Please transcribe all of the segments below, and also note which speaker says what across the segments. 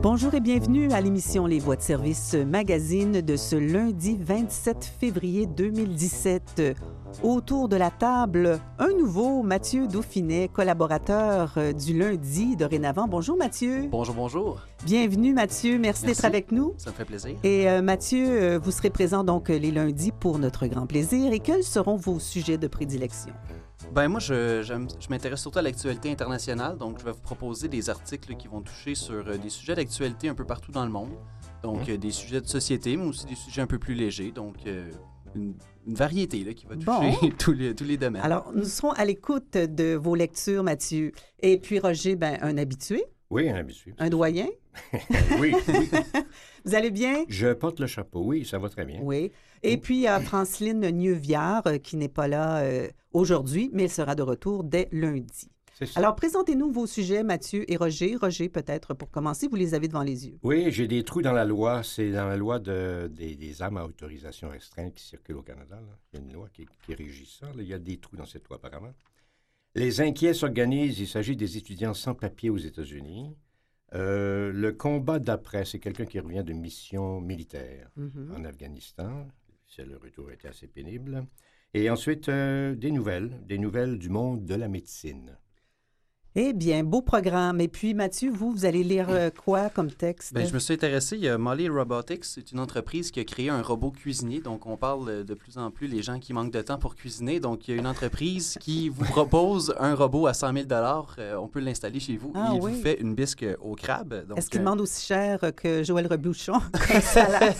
Speaker 1: Bonjour et bienvenue à l'émission Les Voix de service magazine de ce lundi 27 février 2017. Autour de la table, un nouveau Mathieu Dauphinet, collaborateur du lundi dorénavant. Bonjour Mathieu.
Speaker 2: Bonjour, bonjour.
Speaker 1: Bienvenue Mathieu, merci d'être avec nous.
Speaker 2: Ça me fait plaisir.
Speaker 1: Et Mathieu, vous serez présent donc les lundis pour notre grand plaisir. Et quels seront vos sujets de prédilection?
Speaker 2: Ben moi, je m'intéresse surtout à l'actualité internationale, donc je vais vous proposer des articles qui vont toucher sur des sujets d'actualité un peu partout dans le monde. Donc des sujets de société, mais aussi des sujets un peu plus légers. Donc une variété là, qui va toucher tous les domaines.
Speaker 1: Alors, nous serons à l'écoute de vos lectures, Mathieu. Et puis Roger, un habitué.
Speaker 3: Oui, un habitué.
Speaker 1: Un doyen.
Speaker 3: Oui.
Speaker 1: Vous allez bien?
Speaker 3: Je porte le chapeau, oui, ça va très bien.
Speaker 1: Oui. Et puis, il y a Franceline Neuviard qui n'est pas là aujourd'hui, mais elle sera de retour dès lundi.
Speaker 3: C'est ça.
Speaker 1: Alors, présentez-nous vos sujets, Mathieu et Roger. Roger, peut-être, pour commencer, vous les avez devant les yeux.
Speaker 3: Oui, j'ai des trous dans la loi. C'est dans la loi des armes à autorisation restreinte qui circule au Canada. Là. Il y a une loi qui régit ça. Là. Il y a des trous dans cette loi, apparemment. Les inquiets s'organisent. Il s'agit des étudiants sans papier aux États-Unis. Le combat d'après, c'est quelqu'un qui revient de mission militaire en Afghanistan. Le retour était assez pénible. Et ensuite, des nouvelles du monde de la médecine.
Speaker 1: Eh bien, beau programme. Et puis, Mathieu, vous allez lire quoi comme texte?
Speaker 2: Ben, je me suis intéressé, il y a Molly Robotics, c'est une entreprise qui a créé un robot cuisinier. Donc, on parle de plus en plus les gens qui manquent de temps pour cuisiner. Donc, il y a une entreprise qui vous propose un robot à 100 000 on peut l'installer chez vous. Il vous fait une bisque au crabe. Donc,
Speaker 1: est-ce qu'il demande aussi cher que Joël Rebouchon comme salade?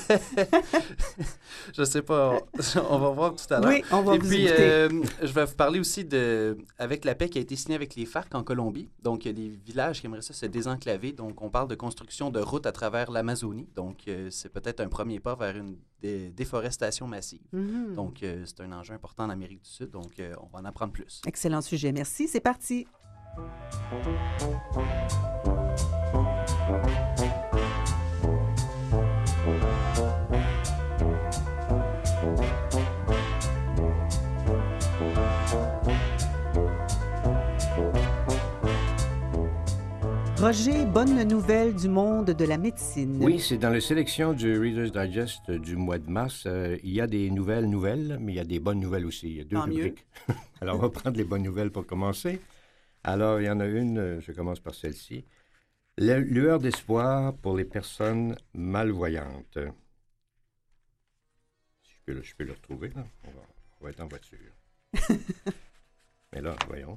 Speaker 2: Je sais pas. On va voir tout à l'heure.
Speaker 1: Oui, on va vous écouter.
Speaker 2: Je vais vous parler aussi avec la paix qui a été signée avec les FARC en Colombie. Donc, il y a des villages qui aimeraient ça se désenclaver. Donc, on parle de construction de routes à travers l'Amazonie. Donc, c'est peut-être un premier pas vers une déforestation massive. Donc, c'est un enjeu important en Amérique du Sud. Donc, on va en apprendre plus.
Speaker 1: Excellent sujet. Merci. C'est parti. Roger, bonne nouvelle du monde de la médecine.
Speaker 3: Oui, c'est dans la sélection du Reader's Digest du mois de mars. Il y a des nouvelles, mais il y a des bonnes nouvelles aussi. Il y a deux rubriques. Alors, on va prendre les bonnes nouvelles pour commencer. Alors, il y en a une, je commence par celle-ci. Lueur d'espoir pour les personnes malvoyantes. Je peux le retrouver, là. On va être en voiture. Mais là, voyons.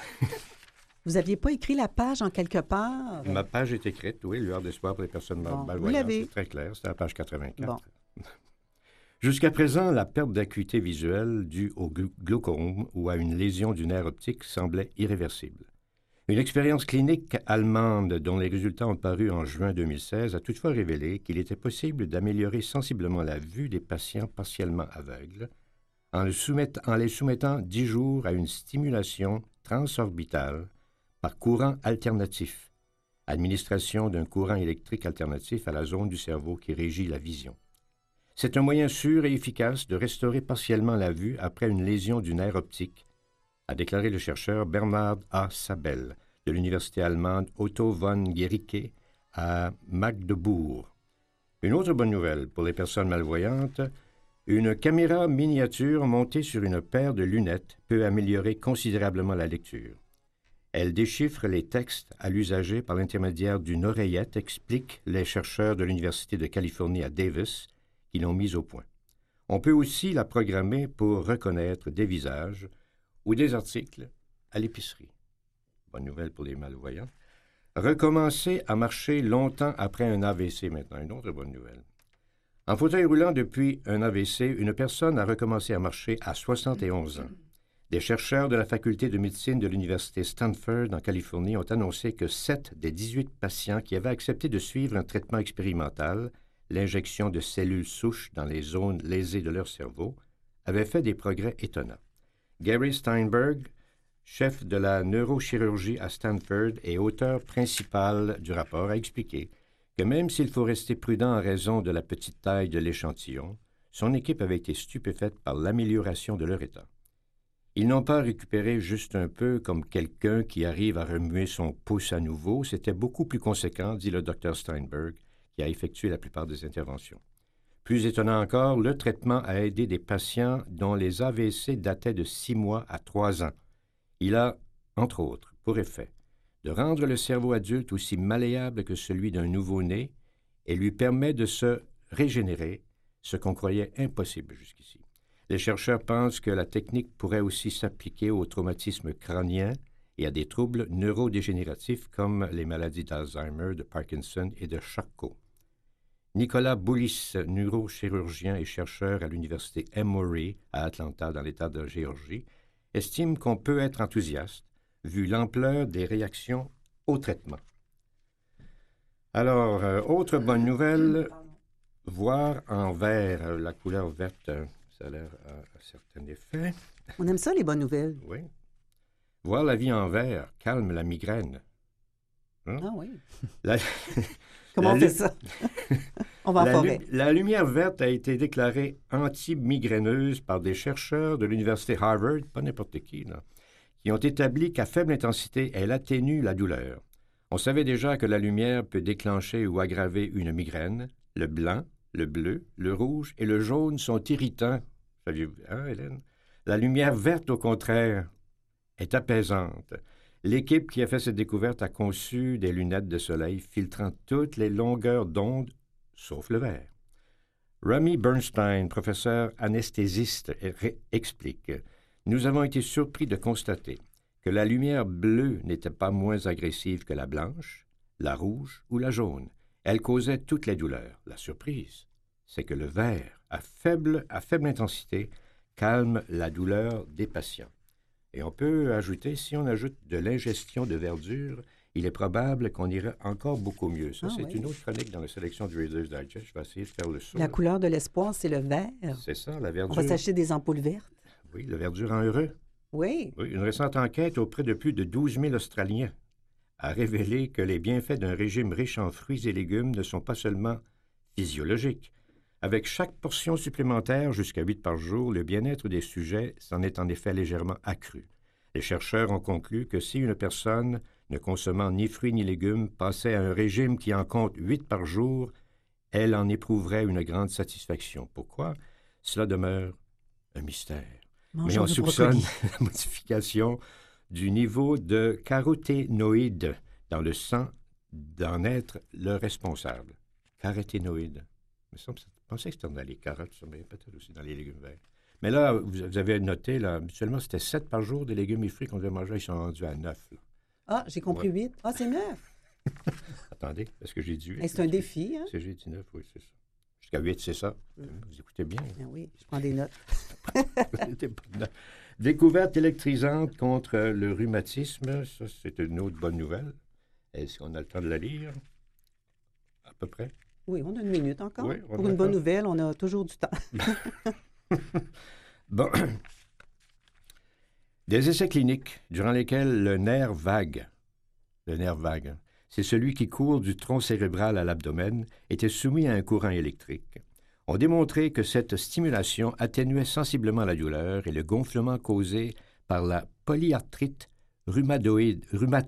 Speaker 1: Vous n'aviez pas écrit la page en quelque part?
Speaker 3: Ma page est écrite, oui, Lueur d'espoir pour les personnes malvoyantes.
Speaker 1: Vous l'avez.
Speaker 3: C'est très clair, c'est à la page 84.
Speaker 1: Bon.
Speaker 3: Jusqu'à présent, la perte d'acuité visuelle due au glaucome ou à une lésion du nerf optique semblait irréversible. Une expérience clinique allemande dont les résultats ont paru en juin 2016 a toutefois révélé qu'il était possible d'améliorer sensiblement la vue des patients partiellement aveugles en les soumettant 10 jours à une stimulation transorbitale par courant alternatif, administration d'un courant électrique alternatif à la zone du cerveau qui régit la vision. C'est un moyen sûr et efficace de restaurer partiellement la vue après une lésion du nerf optique, a déclaré le chercheur Bernhard A. Sabel de l'université allemande Otto von Guericke à Magdebourg. Une autre bonne nouvelle pour les personnes malvoyantes, une caméra miniature montée sur une paire de lunettes peut améliorer considérablement la lecture. Elle déchiffre les textes à l'usager par l'intermédiaire d'une oreillette, expliquent les chercheurs de l'Université de Californie à Davis qui l'ont mise au point. On peut aussi la programmer pour reconnaître des visages ou des articles à l'épicerie. Bonne nouvelle pour les malvoyants. Recommencer à marcher longtemps après un AVC maintenant, une autre bonne nouvelle. En fauteuil roulant depuis un AVC, une personne a recommencé à marcher à 71 ans. Des chercheurs de la faculté de médecine de l'université Stanford en Californie ont annoncé que 7 des 18 patients qui avaient accepté de suivre un traitement expérimental, l'injection de cellules souches dans les zones lésées de leur cerveau, avaient fait des progrès étonnants. Gary Steinberg, chef de la neurochirurgie à Stanford et auteur principal du rapport, a expliqué que même s'il faut rester prudent en raison de la petite taille de l'échantillon, son équipe avait été stupéfaite par l'amélioration de leur état. Ils n'ont pas récupéré juste un peu comme quelqu'un qui arrive à remuer son pouce à nouveau. C'était beaucoup plus conséquent, dit le Dr Steinberg, qui a effectué la plupart des interventions. Plus étonnant encore, le traitement a aidé des patients dont les AVC dataient de 6 mois à 3 ans. Il a, entre autres, pour effet de rendre le cerveau adulte aussi malléable que celui d'un nouveau-né et lui permet de se régénérer, ce qu'on croyait impossible jusqu'ici. Les chercheurs pensent que la technique pourrait aussi s'appliquer aux traumatismes crâniens et à des troubles neurodégénératifs comme les maladies d'Alzheimer, de Parkinson et de Charcot. Nicolas Boulis, neurochirurgien et chercheur à l'université Emory à Atlanta, dans l'État de Géorgie, estime qu'on peut être enthousiaste vu l'ampleur des réactions au traitement. Alors, autre bonne nouvelle, voir en vert, la couleur verte, ça a l'air à un certain effet.
Speaker 1: On aime ça, les bonnes nouvelles.
Speaker 3: Oui. Voir la vie en vert calme la migraine. Hein?
Speaker 1: Ah oui.
Speaker 3: La...
Speaker 1: Comment on fait ça? On va en forêt.
Speaker 3: La lumière verte a été déclarée anti-migraineuse par des chercheurs de l'université Harvard, pas n'importe qui, là, qui ont établi qu'à faible intensité, elle atténue la douleur. On savait déjà que la lumière peut déclencher ou aggraver une migraine. Le blanc, le bleu, le rouge et le jaune sont irritants. Saviez-vous, hein, Hélène? La lumière verte, au contraire, est apaisante. L'équipe qui a fait cette découverte a conçu des lunettes de soleil filtrant toutes les longueurs d'onde, sauf le vert. Rami Bernstein, professeur anesthésiste, explique « Nous avons été surpris de constater que la lumière bleue n'était pas moins agressive que la blanche, la rouge ou la jaune. Elle causait toutes les douleurs. La surprise, c'est que le vert, à faible intensité, calme la douleur des patients. » Et on peut ajouter, si on ajoute de l'ingestion de verdure, il est probable qu'on ira encore beaucoup mieux. Ça, c'est une autre chronique dans la sélection du Reader's Digest. Je vais essayer de faire le saut.
Speaker 1: La couleur de l'espoir, c'est le vert.
Speaker 3: C'est ça, la verdure.
Speaker 1: On va s'acheter des ampoules vertes.
Speaker 3: Oui, le verdure en heureux.
Speaker 1: Oui.
Speaker 3: Oui. Une récente enquête auprès de plus de 12 000 Australiens a révélé que les bienfaits d'un régime riche en fruits et légumes ne sont pas seulement physiologiques. Avec chaque portion supplémentaire, jusqu'à 8 par jour, le bien-être des sujets s'en est en effet légèrement accru. Les chercheurs ont conclu que si une personne, ne consommant ni fruits ni légumes, passait à un régime qui en compte 8 par jour, elle en éprouverait une grande satisfaction. Pourquoi? Cela demeure un mystère. Mais on soupçonne la modification du niveau de caroténoïdes dans le sang d'en être le responsable. Caroténoïdes. Mais ça, je pensais que c'était dans les carottes, mais peut-être aussi dans les légumes verts. Mais là, vous avez noté, là, habituellement, c'était 7 par jour des légumes et fruits qu'on devait manger. Ils sont rendus à 9. Là.
Speaker 1: Ah, j'ai compris 8. Ah, c'est 9.
Speaker 3: Attendez, est-ce que j'ai dit 8?
Speaker 1: C'est un défi, hein?
Speaker 3: J'ai dit 9, oui, c'est ça. Jusqu'à 8, c'est ça. Vous écoutez bien.
Speaker 1: Ah oui, je prends des notes.
Speaker 3: Découverte électrisante contre le rhumatisme. Ça, c'est une autre bonne nouvelle. Est-ce qu'on a le temps de la lire? À peu près.
Speaker 1: Oui, on a une minute encore.
Speaker 3: Oui,
Speaker 1: pour une bonne nouvelle, on a toujours du temps.
Speaker 3: Bon. Des essais cliniques durant lesquels le nerf vague, c'est celui qui court du tronc cérébral à l'abdomen, était soumis à un courant électrique, ont démontré que cette stimulation atténuait sensiblement la douleur et le gonflement causé par la polyarthrite rhumatoïde.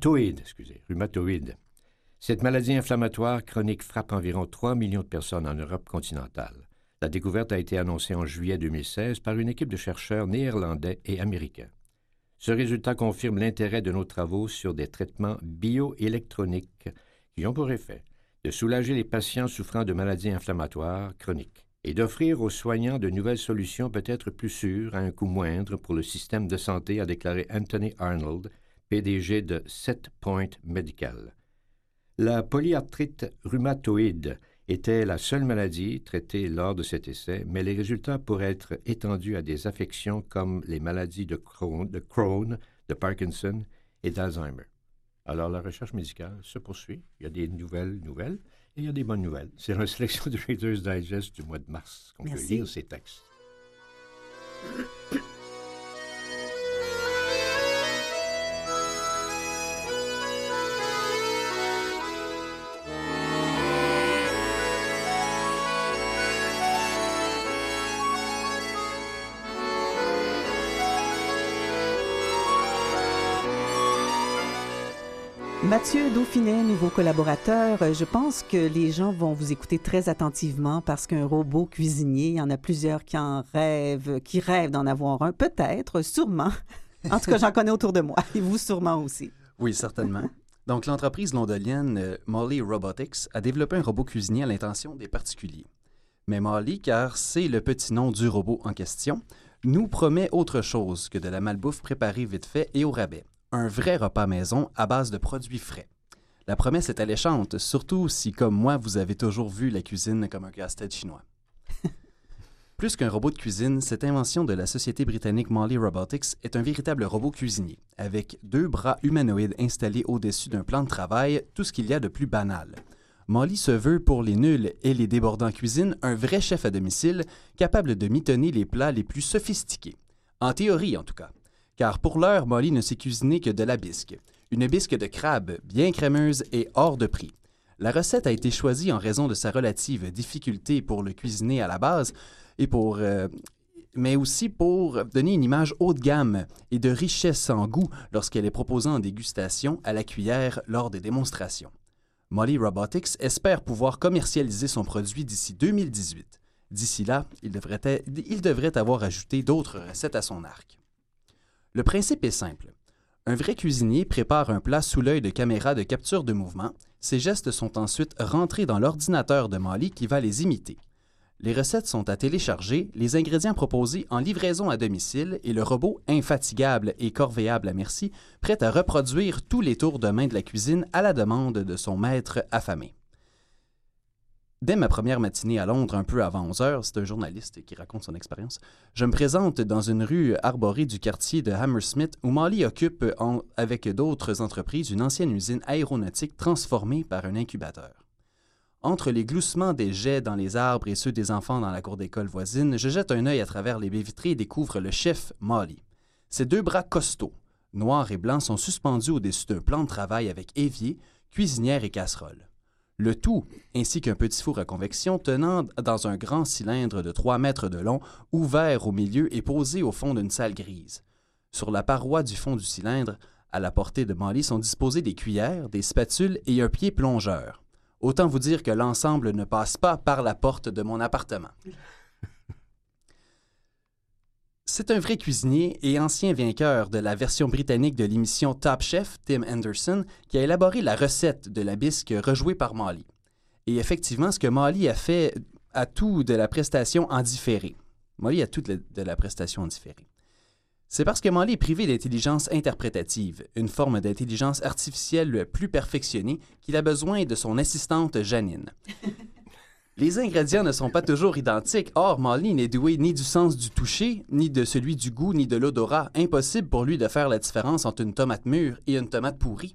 Speaker 3: Cette maladie inflammatoire chronique frappe environ 3 millions de personnes en Europe continentale. La découverte a été annoncée en juillet 2016 par une équipe de chercheurs néerlandais et américains. Ce résultat confirme l'intérêt de nos travaux sur des traitements bioélectroniques qui ont pour effet de soulager les patients souffrant de maladies inflammatoires chroniques et d'offrir aux soignants de nouvelles solutions peut-être plus sûres à un coût moindre pour le système de santé, a déclaré Anthony Arnold, PDG de SetPoint Medical. La polyarthrite rhumatoïde était la seule maladie traitée lors de cet essai, mais les résultats pourraient être étendus à des affections comme les maladies de Crohn, de Parkinson et d'Alzheimer. Alors, la recherche médicale se poursuit. Il y a des nouvelles et il y a des bonnes nouvelles. C'est la sélection du Reader's Digest du mois de mars qu'on peut lire ces textes.
Speaker 1: Mathieu Dauphinet, nouveau collaborateur, je pense que les gens vont vous écouter très attentivement parce qu'un robot cuisinier, il y en a plusieurs qui rêvent d'en avoir un, peut-être, sûrement. En tout cas, j'en connais autour de moi, et vous sûrement aussi.
Speaker 2: Oui, certainement. Donc, l'entreprise londonienne Molly Robotics a développé un robot cuisinier à l'intention des particuliers. Mais Molly, car c'est le petit nom du robot en question, nous promet autre chose que de la malbouffe préparée vite fait et au rabais. Un vrai repas maison à base de produits frais. La promesse est alléchante, surtout si, comme moi, vous avez toujours vu la cuisine comme un casse-tête chinois. Plus qu'un robot de cuisine, cette invention de la société britannique Molly Robotics est un véritable robot cuisinier, avec 2 bras humanoïdes installés au-dessus d'un plan de travail, tout ce qu'il y a de plus banal. Molly se veut, pour les nuls et les débordants en cuisine, un vrai chef à domicile, capable de mitonner les plats les plus sophistiqués. En théorie, en tout cas. Car pour l'heure, Molly ne sait cuisiner que de la bisque. Une bisque de crabe, bien crémeuse et hors de prix. La recette a été choisie en raison de sa relative difficulté pour le cuisiner à la base, mais aussi pour donner une image haut de gamme et de richesse en goût lorsqu'elle est proposée en dégustation à la cuillère lors des démonstrations. Molly Robotics espère pouvoir commercialiser son produit d'ici 2018. D'ici là, il devrait avoir ajouté d'autres recettes à son arc. Le principe est simple. Un vrai cuisinier prépare un plat sous l'œil de caméra de capture de mouvement. Ces gestes sont ensuite rentrés dans l'ordinateur de Molly qui va les imiter. Les recettes sont à télécharger, les ingrédients proposés en livraison à domicile et le robot infatigable et corvéable à merci, prêt à reproduire tous les tours de main de la cuisine à la demande de son maître affamé. Dès ma première matinée à Londres, un peu avant 11 heures, c'est un journaliste qui raconte son expérience, je me présente dans une rue arborée du quartier de Hammersmith où Molly occupe, avec d'autres entreprises, une ancienne usine aéronautique transformée par un incubateur. Entre les gloussements des jets dans les arbres et ceux des enfants dans la cour d'école voisine, je jette un œil à travers les baies vitrées et découvre le chef Molly. Ses 2 bras costauds, noirs et blancs, sont suspendus au-dessus d'un plan de travail avec évier, cuisinière et casserole. Le tout, ainsi qu'un petit four à convection tenant dans un grand cylindre de 3 mètres de long, ouvert au milieu et posé au fond d'une salle grise. Sur la paroi du fond du cylindre, à la portée de Molly, sont disposées des cuillères, des spatules et un pied plongeur. Autant vous dire que l'ensemble ne passe pas par la porte de mon appartement. C'est un vrai cuisinier et ancien vainqueur de la version britannique de l'émission Top Chef, Tim Henderson, qui a élaboré la recette de la bisque rejouée par Molly. Et effectivement, ce que Molly a fait a tout de la prestation en différé. Molly a tout de la prestation en différé. C'est parce que Molly est privé d'intelligence interprétative, une forme d'intelligence artificielle plus perfectionnée, qu'il a besoin de son assistante Janine. Les ingrédients ne sont pas toujours identiques. Or, Molly n'est doué ni du sens du toucher, ni de celui du goût, ni de l'odorat. Impossible pour lui de faire la différence entre une tomate mûre et une tomate pourrie.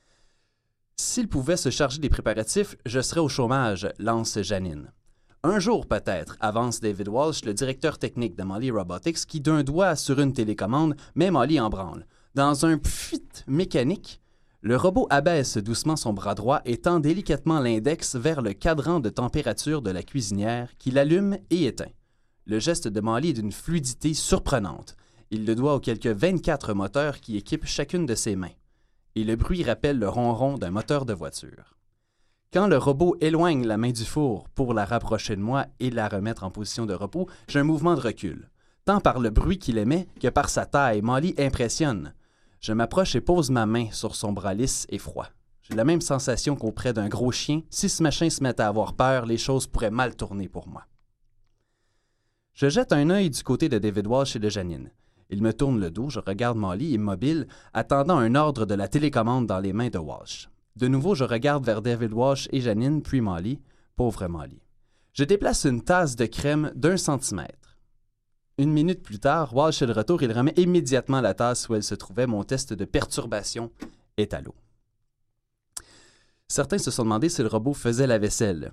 Speaker 2: S'il pouvait se charger des préparatifs, je serais au chômage, lance Janine. Un jour peut-être, avance David Walsh, le directeur technique de Molly Robotics, qui d'un doigt sur une télécommande met Molly en branle. Dans un pfuit mécanique, le robot abaisse doucement son bras droit et tend délicatement l'index vers le cadran de température de la cuisinière qui l'allume et éteint. Le geste de Molly est d'une fluidité surprenante. Il le doit aux quelques 24 moteurs qui équipent chacune de ses mains. Et le bruit rappelle le ronron d'un moteur de voiture. Quand le robot éloigne la main du four pour la rapprocher de moi et la remettre en position de repos, j'ai un mouvement de recul. Tant par le bruit qu'il émet que par sa taille, Molly impressionne. Je m'approche et pose ma main sur son bras lisse et froid. J'ai la même sensation qu'auprès d'un gros chien. Si ce machin se met à avoir peur, les choses pourraient mal tourner pour moi. Je jette un œil du côté de David Walsh et de Janine. Il me tourne le dos, je regarde Molly immobile, attendant un ordre de la télécommande dans les mains de Walsh. De nouveau, je regarde vers David Walsh et Janine, puis Molly. Pauvre Molly. Je déplace une tasse de crème d'1 centimètre. 1 minute plus tard, Walsh est de retour, il remet immédiatement la tasse où elle se trouvait. Mon test de perturbation est à l'eau. Certains se sont demandé si le robot faisait la vaisselle.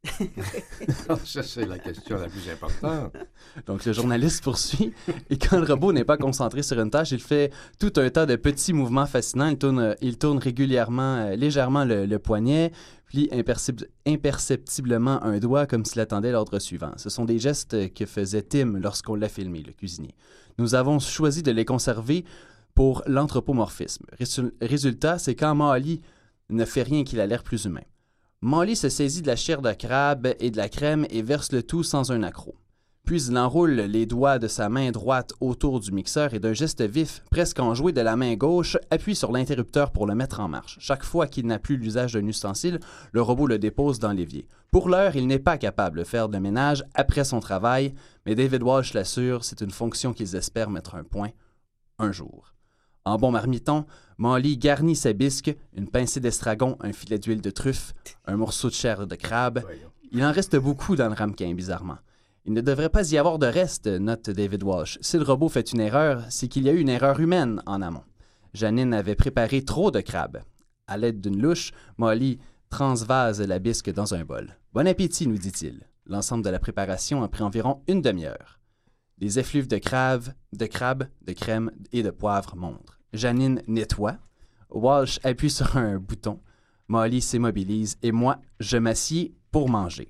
Speaker 3: Ça, c'est la question la plus importante.
Speaker 2: Donc, le journaliste poursuit. Et quand le robot n'est pas concentré sur une tâche, il fait tout un tas de petits mouvements fascinants. Il tourne régulièrement, légèrement le poignet, puis imperceptiblement un doigt comme s'il attendait l'ordre suivant. Ce sont des gestes que faisait Tim lorsqu'on l'a filmé, le cuisinier. Nous avons choisi de les conserver pour l'anthropomorphisme. Résultat, c'est quand Molly ne fait rien qu'il a l'air plus humain. Molly se saisit de la chair de crabe et de la crème et verse le tout sans un accroc. Puis il enroule les doigts de sa main droite autour du mixeur et d'un geste vif, presque enjoué de la main gauche, appuie sur l'interrupteur pour le mettre en marche. Chaque fois qu'il n'a plus l'usage d'un ustensile, le robot le dépose dans l'évier. Pour l'heure, il n'est pas capable de faire le ménage après son travail, mais David Walsh l'assure, c'est une fonction qu'ils espèrent mettre un point un jour. En bon marmiton, Molly garnit sa bisque, une pincée d'estragon, un filet d'huile de truffe, un morceau de chair de crabe. Il en reste beaucoup dans le ramequin, bizarrement. Il ne devrait pas y avoir de reste, note David Walsh. Si le robot fait une erreur, c'est qu'il y a eu une erreur humaine en amont. Janine avait préparé trop de crabes. À l'aide d'une louche, Molly transvase la bisque dans un bol. « Bon appétit », nous dit-il. L'ensemble de la préparation a pris environ une demi-heure. Les effluves de crabes, de crème et de poivre montrent. Janine nettoie. Walsh appuie sur un bouton. Molly s'immobilise et moi, je m'assieds pour manger.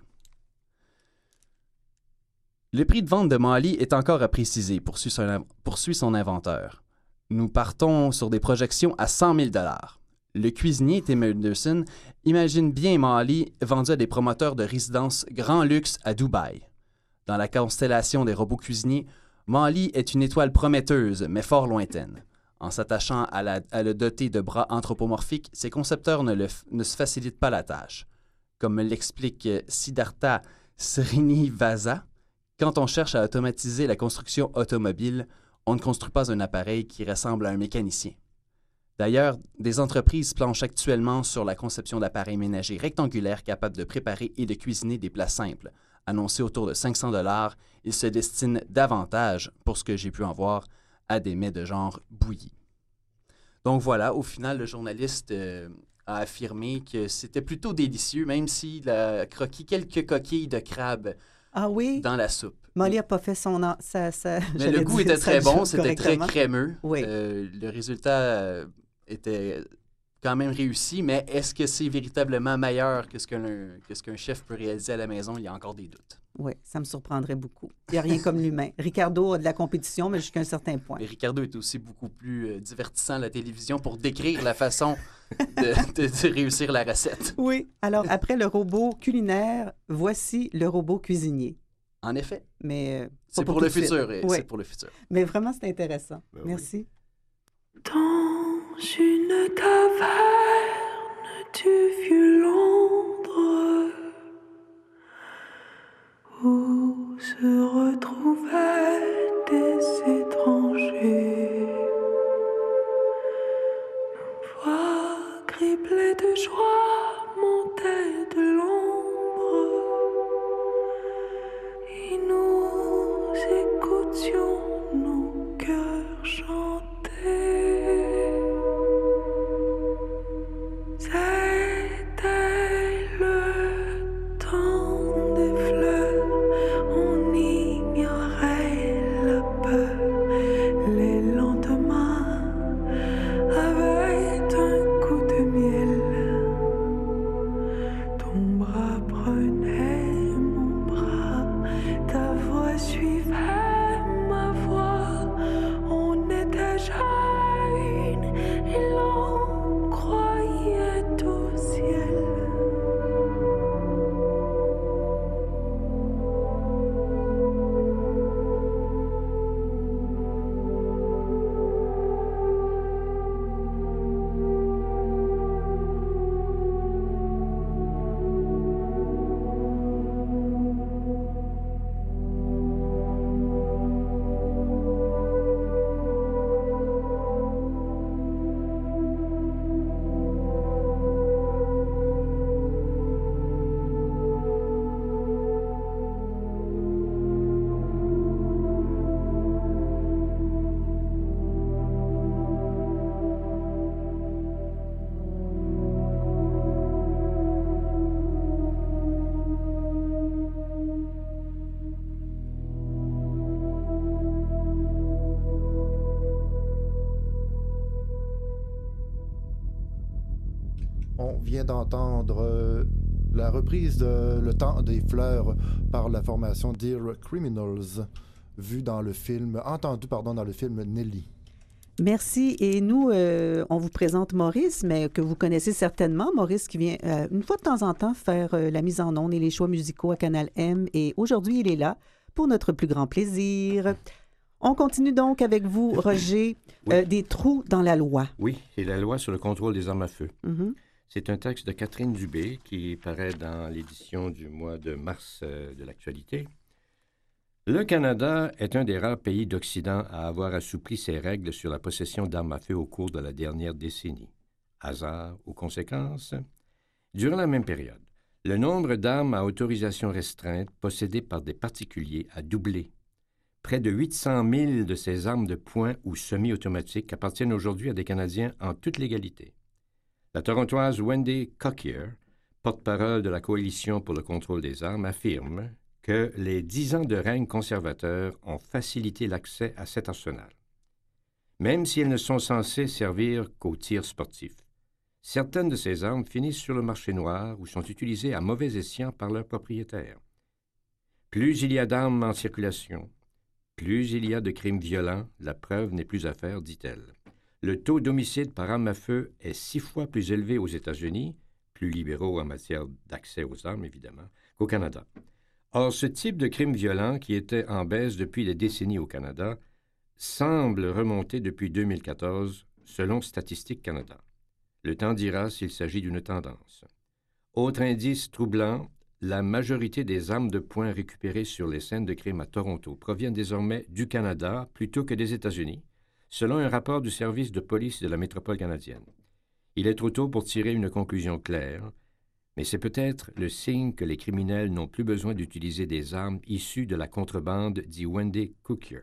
Speaker 2: Le prix de vente de Molly est encore à préciser, poursuit son inventeur. Nous partons sur des projections à 100 000 $. Le cuisinier Tim Henderson imagine bien Molly vendue à des promoteurs de résidences grand luxe à Dubaï. Dans la constellation des robots cuisiniers, Molly est une étoile prometteuse, mais fort lointaine. En s'attachant à le doter de bras anthropomorphiques, ses concepteurs ne se facilitent pas la tâche. Comme me l'explique Siddhartha Srinivasa, quand on cherche à automatiser la construction automobile, on ne construit pas un appareil qui ressemble à un mécanicien. D'ailleurs, des entreprises planchent actuellement sur la conception d'appareils ménagers rectangulaires capables de préparer et de cuisiner des plats simples. Annoncés autour de 500 $, ils se destinent davantage, pour ce que j'ai pu en voir, à des mets de genre bouilli. Donc voilà, au final, le journaliste a affirmé que c'était plutôt délicieux, même s'il a croqué quelques coquilles de crabe dans la soupe.
Speaker 1: Molly n'a pas fait son...
Speaker 2: Mais le goût était très bon, c'était très crémeux. Oui. Le résultat était quand même réussi, mais est-ce que c'est véritablement meilleur que ce qu'un chef peut réaliser à la maison? Il y a encore des doutes.
Speaker 1: Oui, ça me surprendrait beaucoup. Il n'y a rien comme l'humain. Ricardo a de la compétition, mais jusqu'à un certain point.
Speaker 2: Mais Ricardo est aussi beaucoup plus divertissant à la télévision pour décrire la façon de réussir la recette.
Speaker 1: Oui. Alors, après le robot culinaire, voici le robot cuisinier.
Speaker 2: En effet.
Speaker 1: Mais
Speaker 2: c'est pour le futur. Oui. C'est pour le futur.
Speaker 1: Mais vraiment, c'est intéressant. Merci.
Speaker 4: Oui. Dans une taverne du vieux Londres, où se retrouvaient des étrangers, nos voix criblées de joie montaient de l'ombre, et nous écoutions nos cœurs chanter. C'était le temps des fleurs, on ignorait la peur. Les lendemains avaient un coup de miel. Ton bras prenait mon bras, ta voix suivait ma voix. On était jeunes et l'on croyait au ciel.
Speaker 5: On vient d'entendre la reprise de Le temps des fleurs par la formation Dear Criminals, entendue dans le film Nelly.
Speaker 1: Merci. Et nous, on vous présente Maurice, mais que vous connaissez certainement. Maurice qui vient une fois de temps en temps faire la mise en onde et les choix musicaux à Canal M. Et aujourd'hui, il est là pour notre plus grand plaisir. On continue donc avec vous, Roger,
Speaker 3: Oui.
Speaker 1: des trous dans la loi.
Speaker 3: Oui, c'est la loi sur le contrôle des armes à feu.
Speaker 1: Mhm.
Speaker 3: C'est un texte de Catherine Dubé qui paraît dans l'édition du mois de mars de l'Actualité. Le Canada est un des rares pays d'Occident à avoir assoupli ses règles sur la possession d'armes à feu au cours de la dernière décennie. Hasard ou conséquence? Durant la même période, le nombre d'armes à autorisation restreinte possédées par des particuliers a doublé. Près de 800 000 de ces armes de poing ou semi-automatiques appartiennent aujourd'hui à des Canadiens en toute légalité. La Torontoise Wendy Cokier, porte-parole de la Coalition pour le contrôle des armes, affirme que les 10 ans de règne conservateur ont facilité l'accès à cet arsenal. Même si elles ne sont censées servir qu'aux tirs sportifs, certaines de ces armes finissent sur le marché noir ou sont utilisées à mauvais escient par leurs propriétaires. Plus il y a d'armes en circulation, plus il y a de crimes violents, la preuve n'est plus à faire, dit-elle. Le taux d'homicide par arme à feu est 6 fois plus élevé aux États-Unis, plus libéraux en matière d'accès aux armes, évidemment, qu'au Canada. Or, ce type de crime violent, qui était en baisse depuis des décennies au Canada, semble remonter depuis 2014, selon Statistique Canada. Le temps dira s'il s'agit d'une tendance. Autre indice troublant, la majorité des armes de poing récupérées sur les scènes de crime à Toronto proviennent désormais du Canada plutôt que des États-Unis, selon un rapport du service de police de la métropole canadienne. Il est trop tôt pour tirer une conclusion claire, mais c'est peut-être le signe que les criminels n'ont plus besoin d'utiliser des armes issues de la contrebande, dit Wendy Cokier.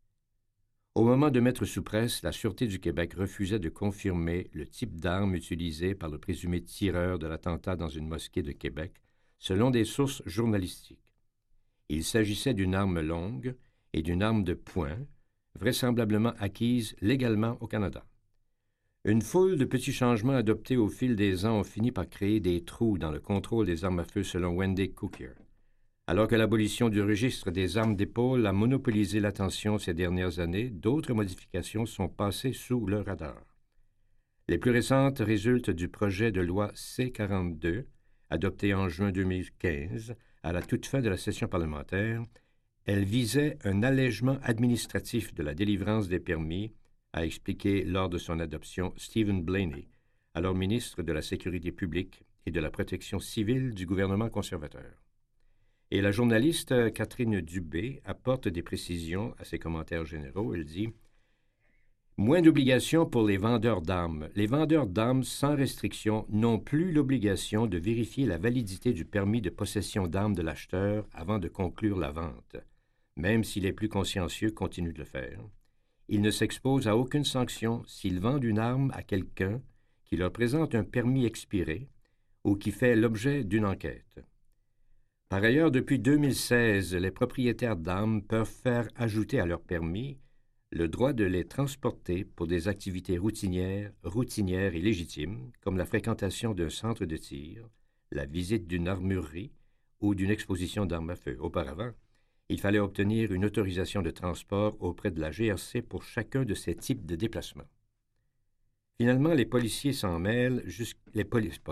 Speaker 3: Au moment de mettre sous presse, la Sûreté du Québec refusait de confirmer le type d'arme utilisée par le présumé tireur de l'attentat dans une mosquée de Québec, selon des sources journalistiques. Il s'agissait d'une arme longue et d'une arme de poing, vraisemblablement acquise légalement au Canada. Une foule de petits changements adoptés au fil des ans ont fini par créer des trous dans le contrôle des armes à feu selon Wendy Cokier. Alors que l'abolition du registre des armes d'épaule a monopolisé l'attention ces dernières années, d'autres modifications sont passées sous le radar. Les plus récentes résultent du projet de loi C-42, adopté en juin 2015, à la toute fin de la session parlementaire. Elle visait un allègement administratif de la délivrance des permis, a expliqué lors de son adoption Stephen Blaney, alors ministre de la Sécurité publique et de la Protection civile du gouvernement conservateur. Et la journaliste Catherine Dubé apporte des précisions à ses commentaires généraux. Elle dit « Moins d'obligations pour les vendeurs d'armes. Les vendeurs d'armes sans restriction n'ont plus l'obligation de vérifier la validité du permis de possession d'armes de l'acheteur avant de conclure la vente. Même si les plus consciencieux continuent de le faire. Ils ne s'exposent à aucune sanction s'ils vendent une arme à quelqu'un qui leur présente un permis expiré ou qui fait l'objet d'une enquête. Par ailleurs, depuis 2016, les propriétaires d'armes peuvent faire ajouter à leur permis le droit de les transporter pour des activités routinières et légitimes, comme la fréquentation d'un centre de tir, la visite d'une armurerie ou d'une exposition d'armes à feu. Auparavant, il fallait obtenir une autorisation de transport auprès de la GRC pour chacun de ces types de déplacements. Finalement, les policiers s'en mêlent, les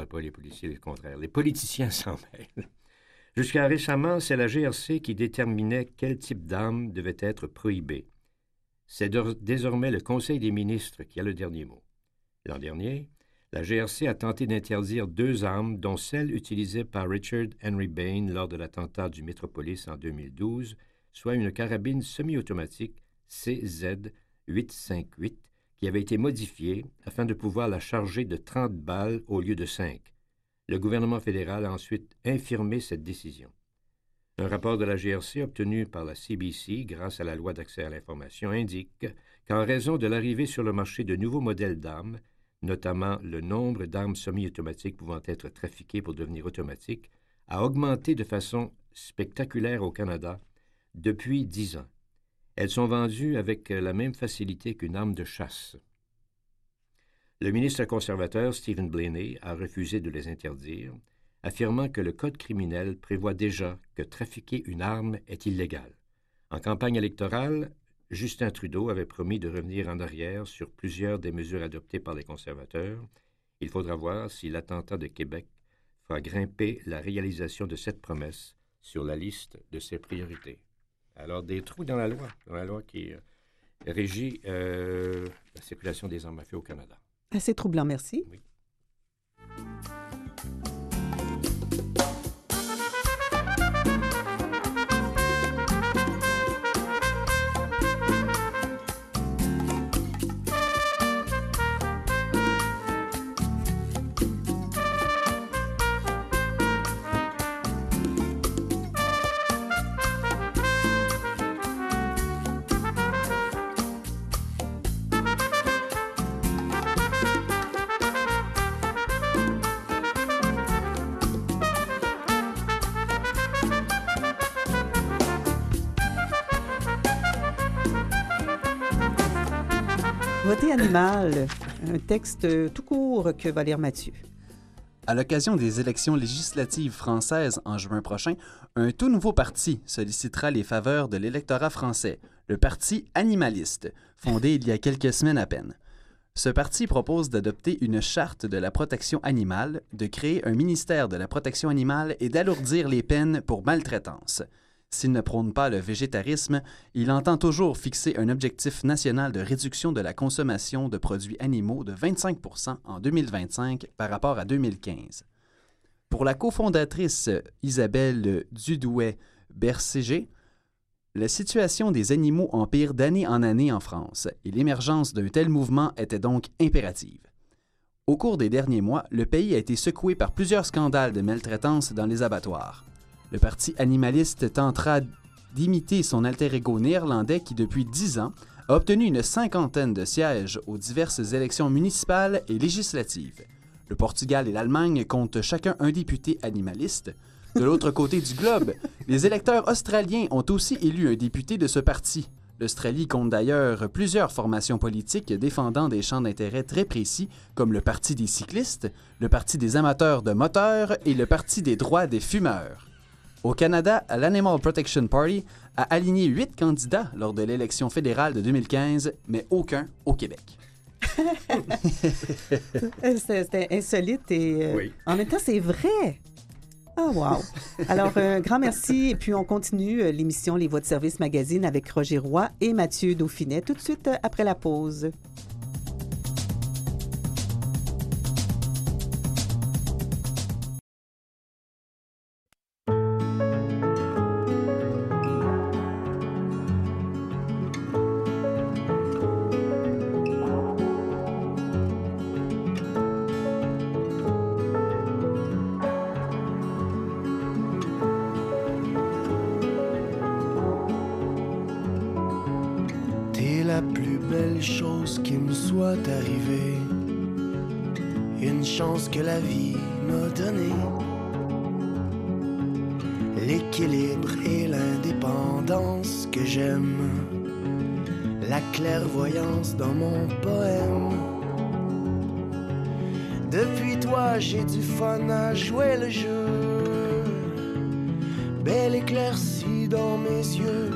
Speaker 3: politiciens s'en mêlent. Jusqu'à récemment, c'est la GRC qui déterminait quel type d'arme devait être prohibé. C'est désormais le Conseil des ministres qui a le dernier mot. L'an dernier, la GRC a tenté d'interdire 2 armes, dont celle utilisée par Richard Henry Bain lors de l'attentat du Metropolis en 2012, soit une carabine semi-automatique CZ-858 qui avait été modifiée afin de pouvoir la charger de 30 balles au lieu de 5. Le gouvernement fédéral a ensuite infirmé cette décision. Un rapport de la GRC obtenu par la CBC grâce à la loi d'accès à l'information indique qu'en raison de l'arrivée sur le marché de nouveaux modèles d'armes, notamment le nombre d'armes semi-automatiques pouvant être trafiquées pour devenir automatiques, a augmenté de façon spectaculaire au Canada depuis 10 ans. Elles sont vendues avec la même facilité qu'une arme de chasse. Le ministre conservateur Stephen Blaney a refusé de les interdire, affirmant que le Code criminel prévoit déjà que trafiquer une arme est illégal. En campagne électorale, Justin Trudeau avait promis de revenir en arrière sur plusieurs des mesures adoptées par les conservateurs. Il faudra voir si l'attentat de Québec fera grimper la réalisation de cette promesse sur la liste de ses priorités. Alors, des trous dans la loi qui régit la circulation des armes à feu au Canada.
Speaker 1: Assez troublant, merci.
Speaker 3: Oui.
Speaker 1: Voter animal, un texte tout court que va lire Mathieu.
Speaker 2: À l'occasion des élections législatives françaises en juin prochain, un tout nouveau parti sollicitera les faveurs de l'électorat français, le Parti animaliste, fondé il y a quelques semaines à peine. Ce parti propose d'adopter une charte de la protection animale, de créer un ministère de la protection animale et d'alourdir les peines pour maltraitance. S'il ne prône pas le végétarisme, il entend toujours fixer un objectif national de réduction de la consommation de produits animaux de 25 % en 2025 par rapport à 2015. Pour la cofondatrice Isabelle Dudouet-Bercégé, la situation des animaux empire d'année en année en France et l'émergence d'un tel mouvement était donc impérative. Au cours des derniers mois, le pays a été secoué par plusieurs scandales de maltraitance dans les abattoirs. Le Parti animaliste tentera d'imiter son alter ego néerlandais qui, depuis 10 ans, a obtenu une 50aine de sièges aux diverses élections municipales et législatives. Le Portugal et l'Allemagne comptent chacun un député animaliste. De l'autre côté du globe, les électeurs australiens ont aussi élu un député de ce parti. L'Australie compte d'ailleurs plusieurs formations politiques défendant des champs d'intérêt très précis, comme le Parti des cyclistes, le Parti des amateurs de moteurs et le Parti des droits des fumeurs. Au Canada, l'Animal Protection Party a aligné 8 candidats lors de l'élection fédérale de 2015, mais aucun au Québec.
Speaker 1: C'était insolite et
Speaker 3: Oui.
Speaker 1: en même temps, c'est vrai. Ah, wow. Alors, un grand merci. Et puis, on continue l'émission Les Voix de service magazine avec Roger Roy et Mathieu Dauphinet tout de suite après la pause.
Speaker 6: T'es la plus belle chose qui me soit arrivée, une chance que la vie m'a donnée. L'équilibre et l'indépendance que j'aime, la clairvoyance dans mon poème. Depuis toi j'ai du fun à jouer le jeu, belle éclaircie dans mes yeux.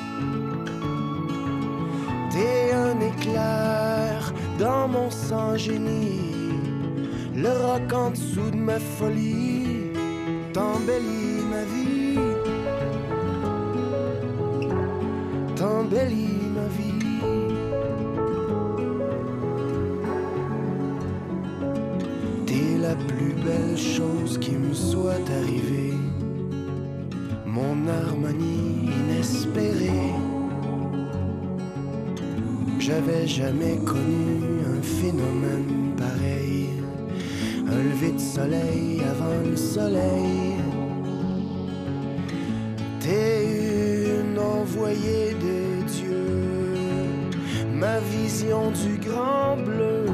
Speaker 6: T'es un éclair dans mon sang génie, le roc en dessous de ma folie t'embellit ma vie, t'embellit ma vie. T'es la plus belle chose qui me soit arrivée, mon harmonie inespérée. J'avais jamais connu un phénomène pareil, un lever de soleil avant le soleil. T'es une envoyée de Dieu, ma vision du grand bleu.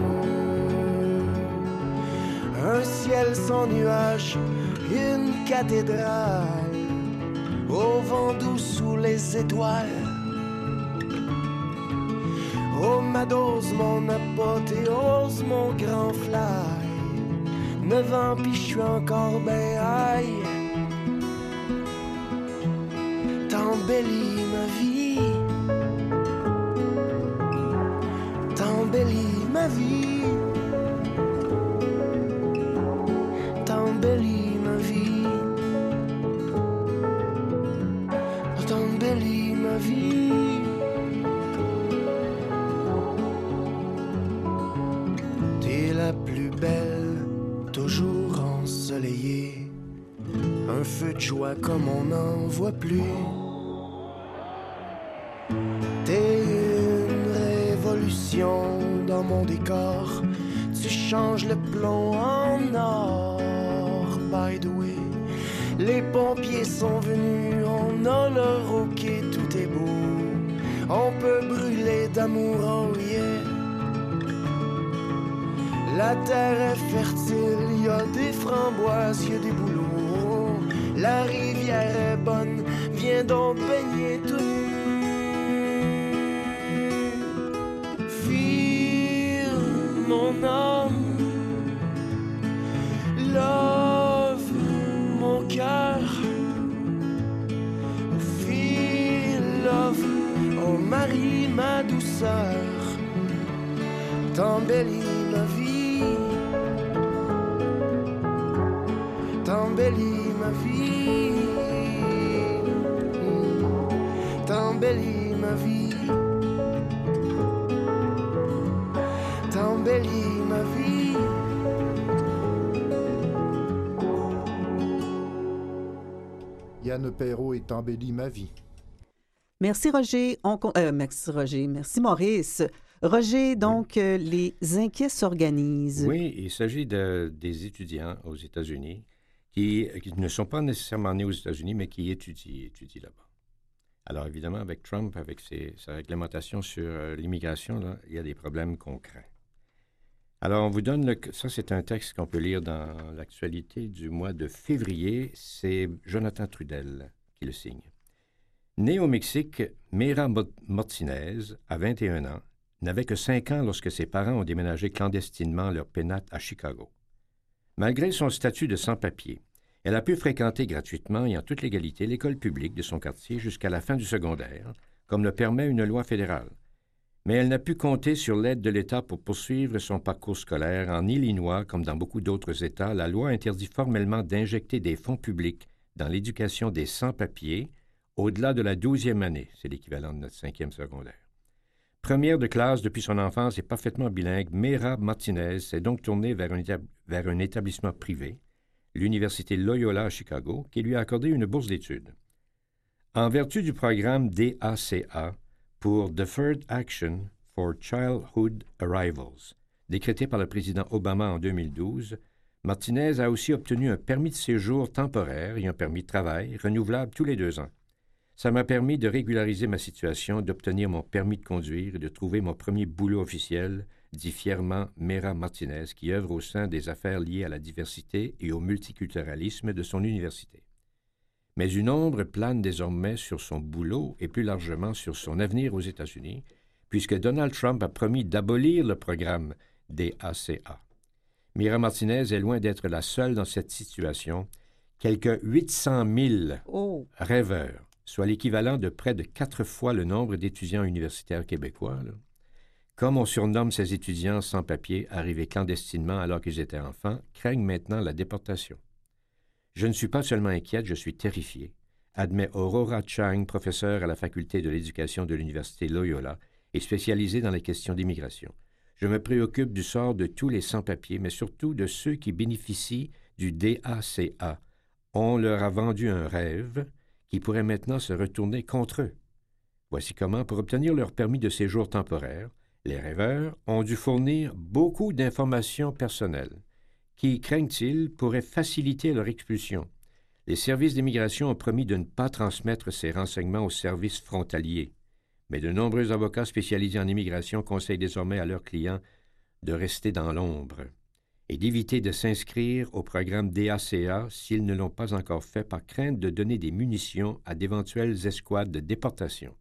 Speaker 6: Un ciel sans nuages, une cathédrale, au vent doux sous les étoiles. Oh ma dose, mon apothéose, mon grand fly. 9 ans pis j'suis encore ben high. T'embellis ma vie, t'embellis ma vie, t'embellis ma vie, t'embellis ma vie. T'es la plus belle, toujours ensoleillée, un feu de joie comme on n'en voit plus. T'es une révolution dans mon décor, tu changes le plomb en or. By the way, les pompiers sont venus, on a leur ok, tout est beau, on peut brûler d'amour, oh yeah. La terre est fertile, y a des framboises, y a des bouleaux, la rivière est bonne, viens donc baigner tout nu. Mon âme, love, mon cœur, feel love, oh Marie, ma douceur, t'embellis ma vie, t'embellis ma vie, t'embellis ma vie. T'embellis ma vie.
Speaker 5: Yann Perrault et t'embellis ma vie.
Speaker 1: Merci Roger. Merci Roger. Merci Maurice. Roger, donc, les inquiets s'organisent.
Speaker 3: Oui, il s'agit des étudiants aux États-Unis qui ne sont pas nécessairement nés aux États-Unis, mais qui étudient là-bas. Alors, évidemment, avec Trump, avec sa réglementation sur l'immigration, là, il y a des problèmes qu'on craint. Alors, on vous donne ça, c'est un texte qu'on peut lire dans l'actualité du mois de février. C'est Jonathan Trudel qui le signe. Née au Mexique, Mayra Martinez, à 21 ans, n'avait que 5 ans lorsque ses parents ont déménagé clandestinement leur pénate à Chicago. Malgré son statut de sans-papier, elle a pu fréquenter gratuitement et en toute légalité l'école publique de son quartier jusqu'à la fin du secondaire, comme le permet une loi fédérale. Mais elle n'a pu compter sur l'aide de l'État pour poursuivre son parcours scolaire. En Illinois, comme dans beaucoup d'autres États, la loi interdit formellement d'injecter des fonds publics dans l'éducation des sans-papiers au-delà de la 12e année. C'est l'équivalent de notre 5e secondaire. Première de classe depuis son enfance et parfaitement bilingue, Mayra Martinez s'est donc tournée vers un établissement privé, l'Université Loyola à Chicago, qui lui a accordé une bourse d'études. En vertu du programme DACA, pour Deferred Action for Childhood Arrivals, décrété par le président Obama en 2012, Martinez a aussi obtenu un permis de séjour temporaire et un permis de travail renouvelable tous les 2 ans. Ça m'a permis de régulariser ma situation, d'obtenir mon permis de conduire et de trouver mon premier boulot officiel, dit fièrement Mayra Martinez, qui œuvre au sein des affaires liées à la diversité et au multiculturalisme de son université. Mais une ombre plane désormais sur son boulot et plus largement sur son avenir aux États-Unis, puisque Donald Trump a promis d'abolir le programme DACA. Mayra Martinez est loin d'être la seule dans cette situation. Quelques 800 000 rêveurs, soit l'équivalent de près de 4 fois le nombre d'étudiants universitaires québécois, là. Comme on surnomme ces étudiants sans papier arrivés clandestinement alors qu'ils étaient enfants, craignent maintenant la déportation. Je ne suis pas seulement inquiète, je suis terrifiée, admet Aurora Chang, professeure à la faculté de l'éducation de l'Université Loyola et spécialisée dans les questions d'immigration. Je me préoccupe du sort de tous les sans-papiers, mais surtout de ceux qui bénéficient du DACA. On leur a vendu un rêve qui pourrait maintenant se retourner contre eux. Voici comment, pour obtenir leur permis de séjour temporaire, les rêveurs ont dû fournir beaucoup d'informations personnelles qui, craignent-ils, pourraient faciliter leur expulsion. Les services d'immigration ont promis de ne pas transmettre ces renseignements aux services frontaliers, mais de nombreux avocats spécialisés en immigration conseillent désormais à leurs clients de rester dans l'ombre et d'éviter de s'inscrire au programme DACA s'ils ne l'ont pas encore fait par crainte de donner des munitions à d'éventuelles escouades de déportation.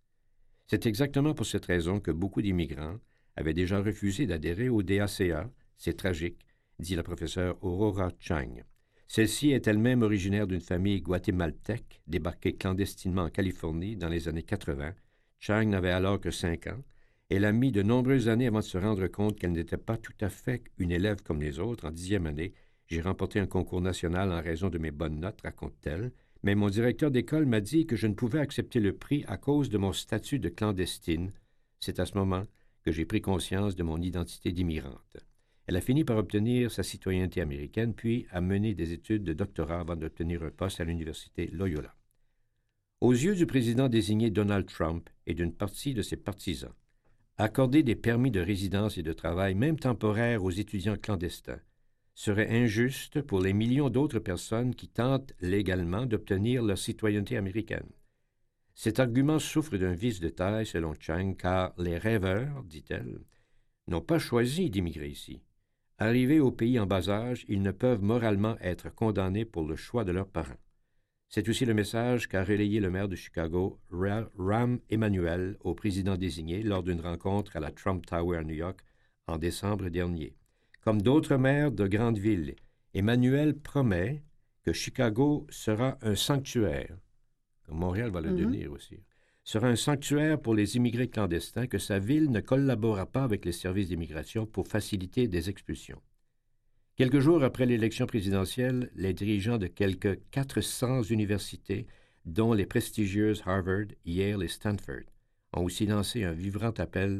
Speaker 3: C'est exactement pour cette raison que beaucoup d'immigrants avaient déjà refusé d'adhérer au DACA. C'est tragique, dit la professeure Aurora Chang. Celle-ci est elle-même originaire d'une famille guatémaltèque débarquée clandestinement en Californie dans les années 80. Chang n'avait alors que 5 ans. Elle a mis de nombreuses années avant de se rendre compte qu'elle n'était pas tout à fait une élève comme les autres. En 10e année, j'ai remporté un concours national en raison de mes bonnes notes, raconte-t-elle, mais mon directeur d'école m'a dit que je ne pouvais accepter le prix à cause de mon statut de clandestine. C'est à ce moment que j'ai pris conscience de mon identité d'immigrante. Elle a fini par obtenir sa citoyenneté américaine, puis a mené des études de doctorat avant d'obtenir un poste à l'université Loyola. Aux yeux du président désigné Donald Trump et d'une partie de ses partisans, accorder des permis de résidence et de travail, même temporaires, aux étudiants clandestins serait injuste pour les millions d'autres personnes qui tentent légalement d'obtenir leur citoyenneté américaine. Cet argument souffre d'un vice de taille, selon Chang, car les rêveurs, dit-elle, n'ont pas choisi d'immigrer ici. Arrivés au pays en bas âge, ils ne peuvent moralement être condamnés pour le choix de leurs parents. C'est aussi le message qu'a relayé le maire de Chicago, Rahm Emanuel, au président désigné lors d'une rencontre à la Trump Tower à New York en décembre dernier. Comme d'autres maires de grandes villes, Emmanuel promet que Chicago sera un sanctuaire, comme Montréal va le devenir aussi, sera un sanctuaire pour les immigrés clandestins, que sa ville ne collaborera pas avec les services d'immigration pour faciliter des expulsions. Quelques jours après l'élection présidentielle, les dirigeants de quelques 400 universités, dont les prestigieuses Harvard, Yale et Stanford, ont aussi lancé un vibrant appel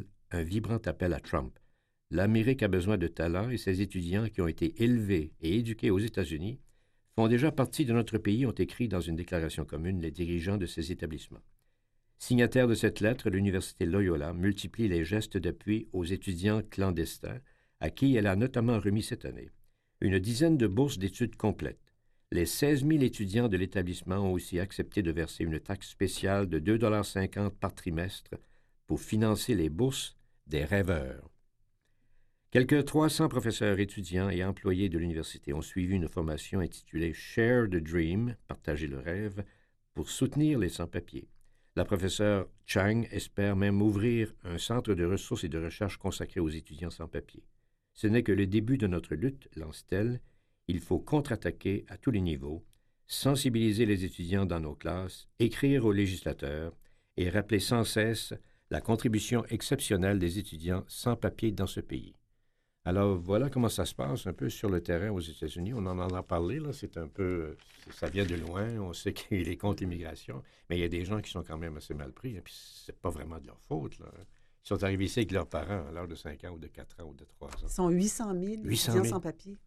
Speaker 3: à Trump. L'Amérique a besoin de talents et ses étudiants qui ont été élevés et éduqués aux États-Unis font déjà partie de notre pays, ont écrit dans une déclaration commune les dirigeants de ces établissements. Signataire de cette lettre, l'Université Loyola multiplie les gestes d'appui aux étudiants clandestins, à qui elle a notamment remis cette année une dizaine de bourses d'études complètes. Les 16 000 étudiants de l'établissement ont aussi accepté de verser une taxe spéciale de 2,50 $ par trimestre pour financer les bourses des rêveurs. Quelques 300 professeurs, étudiants et employés de l'université ont suivi une formation intitulée « Share the Dream » « Partager le rêve » pour soutenir les sans-papiers. La professeure Chang espère même ouvrir un centre de ressources et de recherche consacré aux étudiants sans-papiers. Ce n'est que le début de notre lutte, lance-t-elle. Il faut contre-attaquer à tous les niveaux, sensibiliser les étudiants dans nos classes, écrire aux législateurs et rappeler sans cesse la contribution exceptionnelle des étudiants sans-papiers dans ce pays. Alors, voilà comment ça se passe un peu sur le terrain aux États-Unis. On en a parlé, là, c'est un peu... Ça vient de loin, on sait qu'il est contre l'immigration, mais il y a des gens qui sont quand même assez mal pris, et puis c'est pas vraiment de leur faute, là. Ils sont arrivés ici avec leurs parents à l'âge de 5 ans ou de 4 ans ou de 3 ans.
Speaker 1: Ils sont 800 000 étudiants sans papier.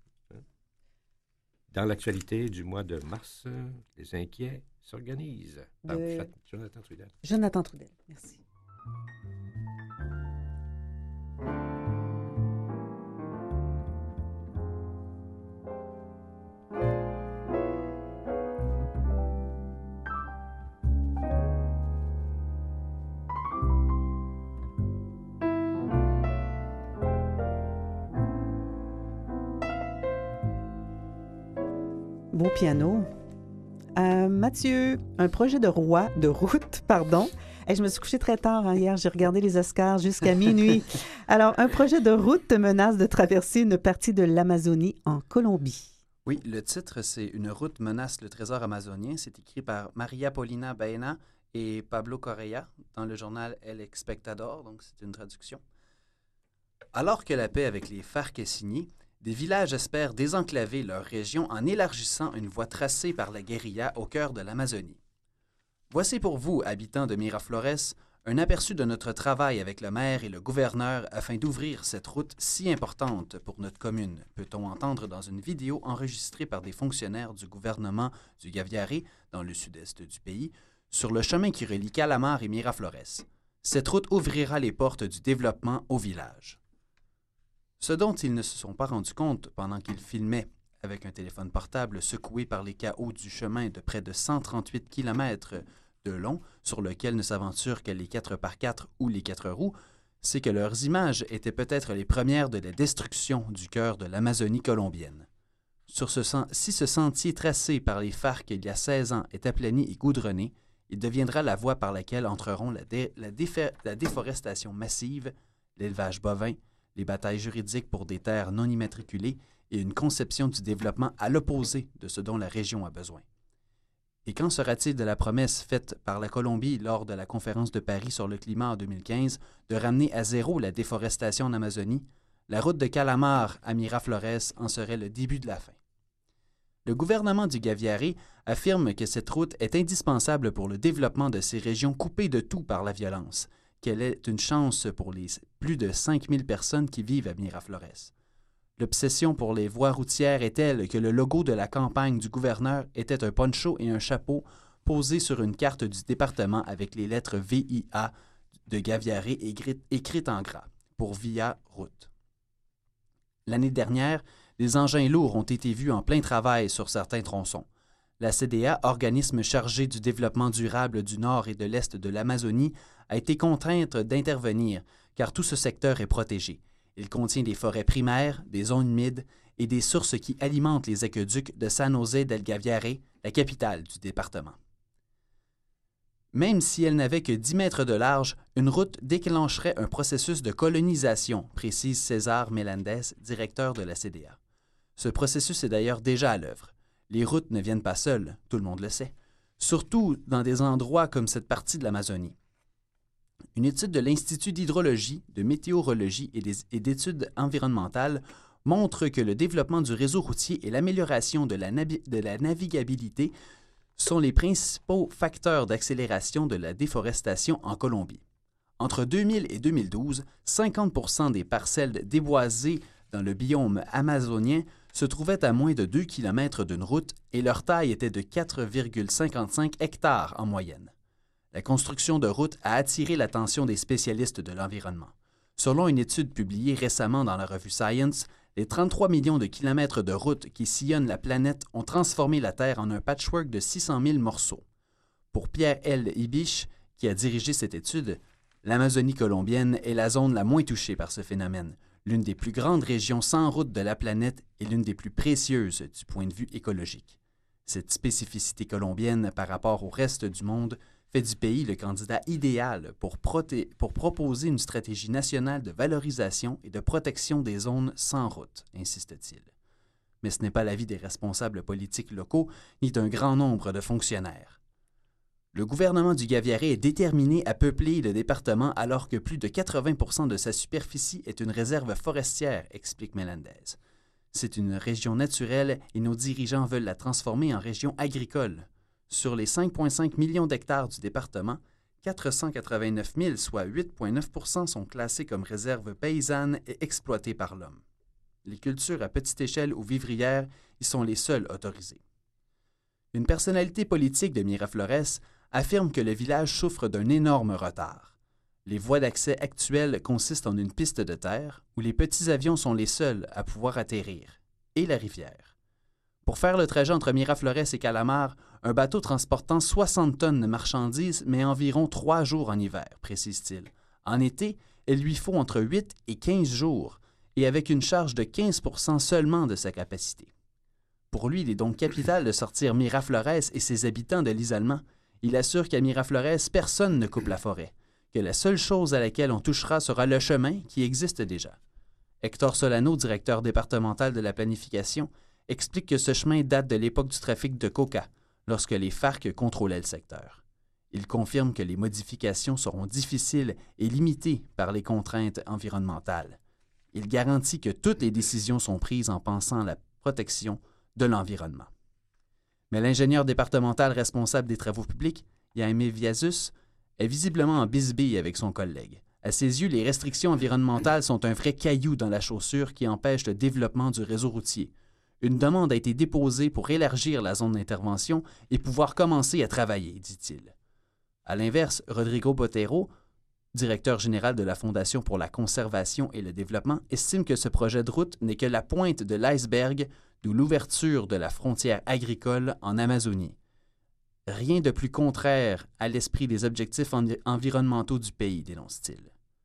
Speaker 3: Dans l'actualité du mois de mars, les inquiets s'organisent. Jonathan Trudel.
Speaker 1: Jonathan Trudel, merci. Beau piano. Mathieu, un projet de route. Et je me suis couchée très tard hier, j'ai regardé les Oscars jusqu'à minuit. Alors, un projet de route menace de traverser une partie de l'Amazonie en Colombie.
Speaker 2: Oui, le titre, c'est « Une route menace le trésor amazonien ». C'est écrit par Maria Paulina Baena et Pablo Correa dans le journal El Espectador, donc c'est une traduction. Alors que la paix avec les FARC est signée, des villages espèrent désenclaver leur région en élargissant une voie tracée par la guérilla au cœur de l'Amazonie. Voici pour vous, habitants de Miraflores, un aperçu de notre travail avec le maire et le gouverneur afin d'ouvrir cette route si importante pour notre commune, peut-on entendre dans une vidéo enregistrée par des fonctionnaires du gouvernement du Guaviare, dans le sud-est du pays, sur le chemin qui relie Calamar et Miraflores. Cette route ouvrira les portes du développement au village. Ce dont ils ne se sont pas rendus compte pendant qu'ils filmaient avec un téléphone portable secoué par les cahots du chemin de près de 138 km de long, sur lequel ne s'aventurent que les 4x4 ou les 4 roues, c'est que leurs images étaient peut-être les premières de la destruction du cœur de l'Amazonie colombienne. Si ce sentier tracé par les FARC il y a 16 ans est aplani et goudronné, il deviendra la voie par laquelle entreront la déforestation massive, l'élevage bovin, les batailles juridiques pour des terres non immatriculées et une conception du développement à l'opposé de ce dont la région a besoin. Et qu'en sera-t-il de la promesse faite par la Colombie lors de la conférence de Paris sur le climat en 2015 de ramener à zéro la déforestation en Amazonie? La route de Calamar à Miraflores en serait le début de la fin. Le gouvernement du Gaviare affirme que cette route est indispensable pour le développement de ces régions coupées de tout par la violence, qu'elle est une chance pour les plus de 5000 personnes qui vivent à Miraflores. L'obsession pour les voies routières est telle que le logo de la campagne du gouverneur était un poncho et un chapeau posés sur une carte du département avec les lettres VIA de Gaviare écrites en gras, pour Via Route. L'année dernière, des engins lourds ont été vus en plein travail sur certains tronçons. La CDA, organisme chargé du développement durable du nord et de l'est de l'Amazonie, a été contrainte d'intervenir car tout ce secteur est protégé. Il contient des forêts primaires, des zones humides et des sources qui alimentent les aqueducs de San José del Gaviare, la capitale du département. Même si elle n'avait que 10 mètres de large, une route déclencherait un processus de colonisation, précise César Melendez, directeur de la CDA. Ce processus est d'ailleurs déjà à l'œuvre. Les routes ne viennent pas seules, tout le monde le sait, surtout dans des endroits comme cette partie de l'Amazonie. Une étude de l'Institut d'hydrologie, de météorologie et d'études environnementales montre que le développement du réseau routier et l'amélioration de la navigabilité sont les principaux facteurs d'accélération de la déforestation en Colombie. Entre 2000 et 2012, 50% des parcelles déboisées dans le biome amazonien se trouvaient à moins de 2 km d'une route et leur taille était de 4,55 hectares en moyenne. La construction de routes a attiré l'attention des spécialistes de l'environnement. Selon une étude publiée récemment dans la revue Science, les 33 millions de kilomètres de routes qui sillonnent la planète ont transformé la Terre en un patchwork de 600 000 morceaux. Pour Pierre L. Ibish, qui a dirigé cette étude, l'Amazonie colombienne est la zone la moins touchée par ce phénomène, l'une des plus grandes régions sans route de la planète et l'une des plus précieuses du point de vue écologique. Cette spécificité colombienne par rapport au reste du monde fait du pays le candidat idéal pour proposer une stratégie nationale de valorisation et de protection des zones sans route, insiste-t-il. Mais ce n'est pas l'avis des responsables politiques locaux ni d'un grand nombre de fonctionnaires. Le gouvernement du Gaviare est déterminé à peupler le département alors que plus de 80% de sa superficie est une réserve forestière, explique Melendez. C'est une région naturelle et nos dirigeants veulent la transformer en région agricole. Sur les 5,5 millions d'hectares du département, 489 000, soit 8,9 %, sont classés comme réserves paysannes et exploitées par l'homme. Les cultures à petite échelle ou vivrières y sont les seules autorisées. Une personnalité politique de Miraflores affirme que le village souffre d'un énorme retard. Les voies d'accès actuelles consistent en une piste de terre où les petits avions sont les seuls à pouvoir atterrir, et la rivière. Pour faire le trajet entre Miraflores et Calamar, un bateau transportant 60 tonnes de marchandises met environ 3 jours en hiver, précise-t-il. En été, il lui faut entre 8 et 15 jours, et avec une charge de 15 % seulement de sa capacité. Pour lui, il est donc capital de sortir Miraflores et ses habitants de l'isolement. Il assure qu'à Miraflores, personne ne coupe la forêt, que la seule chose à laquelle on touchera sera le chemin qui existe déjà. Hector Solano, directeur départemental de la planification, explique que ce chemin date de l'époque du trafic de coca, lorsque les FARC contrôlaient le secteur. Il confirme que les modifications seront difficiles et limitées par les contraintes environnementales. Il garantit que toutes les décisions sont prises en pensant à la protection de l'environnement. Mais l'ingénieur départemental responsable des travaux publics, Jaime Viazus, est visiblement en bisbille avec son collègue. À ses yeux, les restrictions environnementales sont un vrai caillou dans la chaussure qui empêche le développement du réseau routier. Une demande a été déposée pour élargir la zone d'intervention et pouvoir commencer à travailler, dit-il. À l'inverse, Rodrigo Botero, directeur général de la Fondation pour la conservation et le développement, estime que ce projet de route n'est que la pointe de l'iceberg de l'ouverture de la frontière agricole en Amazonie. Rien de plus contraire à l'esprit des objectifs environnementaux du pays, dénonce-t-il.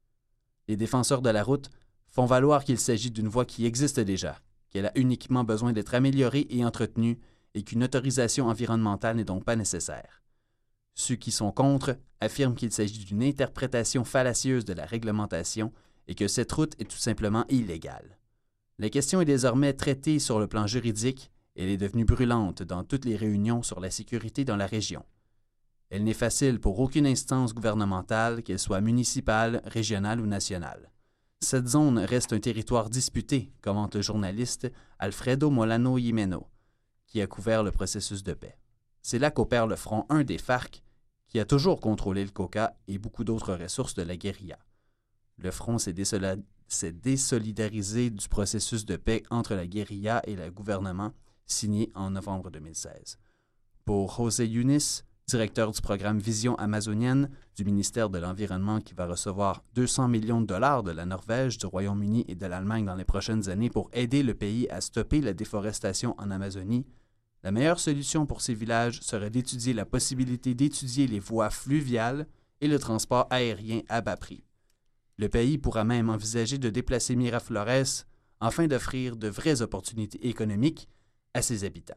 Speaker 2: Les défenseurs de la route font valoir qu'il s'agit d'une voie qui existe déjà, qu'elle a uniquement besoin d'être améliorée et entretenue et qu'une autorisation environnementale n'est donc pas nécessaire. Ceux qui sont contre affirment qu'il s'agit d'une interprétation fallacieuse de la réglementation et que cette route est tout simplement illégale. La question est désormais traitée sur le plan juridique Elle est devenue brûlante dans toutes les réunions sur la sécurité dans la région. Elle n'est facile pour aucune instance gouvernementale, qu'elle soit municipale, régionale ou nationale. Cette zone reste un territoire disputé, commente le journaliste Alfredo Molano Jimeno, qui a couvert le processus de paix. C'est là qu'opère le front 1 des FARC, qui a toujours contrôlé le Cauca et beaucoup d'autres ressources de la guérilla. Le front s'est désolidarisé du processus de paix entre la guérilla et le gouvernement, signé en novembre 2016. Pour José Yunis, directeur du programme Vision amazonienne du ministère de l'Environnement qui va recevoir 200 millions de dollars de la Norvège, du Royaume-Uni et de l'Allemagne dans les prochaines années pour aider le pays à stopper la déforestation en Amazonie, la meilleure solution pour ces villages serait d'étudier la possibilité d'étudier les voies fluviales et le transport aérien à bas prix. Le pays pourra même envisager de déplacer Miraflores afin d'offrir de vraies opportunités économiques à ses habitants.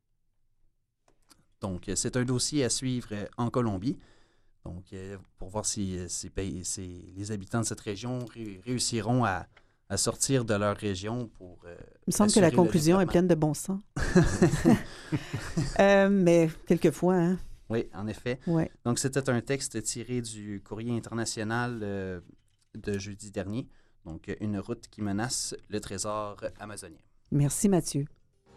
Speaker 2: Donc, c'est un dossier à suivre en Colombie, donc, pour voir si les habitants de cette région réussiront à sortir de leur région pour
Speaker 1: il me semble que la conclusion est pleine de bon sens. Mais quelquefois, hein?
Speaker 2: Oui, en effet.
Speaker 1: Ouais.
Speaker 2: Donc, c'était un texte tiré du Courrier international de jeudi dernier. Donc, une route qui menace le trésor amazonien.
Speaker 1: Merci, Mathieu.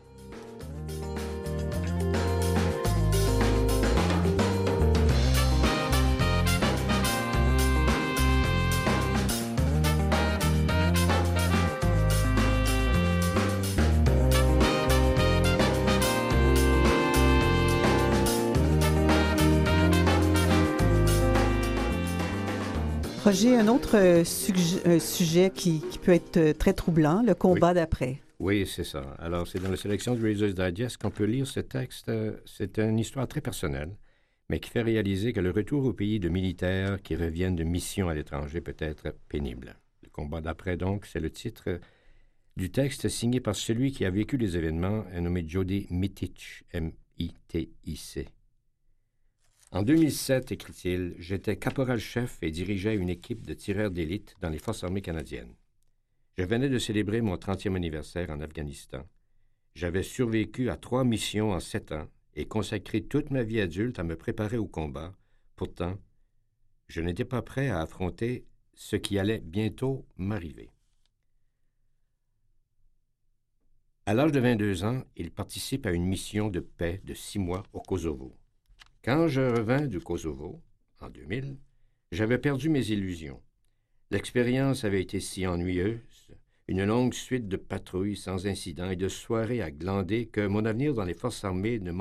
Speaker 1: Roger, un autre sujet qui peut être très troublant, le combat d'après.
Speaker 3: Oui, c'est ça. Alors, c'est dans la sélection du Reader's Digest qu'on peut lire ce texte. C'est une histoire très personnelle, mais qui fait réaliser que le retour au pays de militaires qui reviennent de missions à l'étranger peut être pénible. Le combat d'après, donc, c'est le titre du texte signé par celui qui a vécu les événements, nommé Jody Mitic, M-I-T-I-C. En 2007, écrit-il, j'étais caporal-chef et dirigeais une équipe de tireurs d'élite dans les Forces armées canadiennes. Je venais de célébrer mon 30e anniversaire en Afghanistan. J'avais survécu à 3 missions en 7 ans et consacré toute ma vie adulte à me préparer au combat. Pourtant, je n'étais pas prêt à affronter ce qui allait bientôt m'arriver. À l'âge de 22 ans, il participe à une mission de paix de 6 mois au Kosovo. Quand je revins du Kosovo, en 2000, j'avais perdu mes illusions. L'expérience avait été si ennuyeuse, une longue suite de patrouilles sans incident et de soirées à glander que mon avenir dans les forces armées ne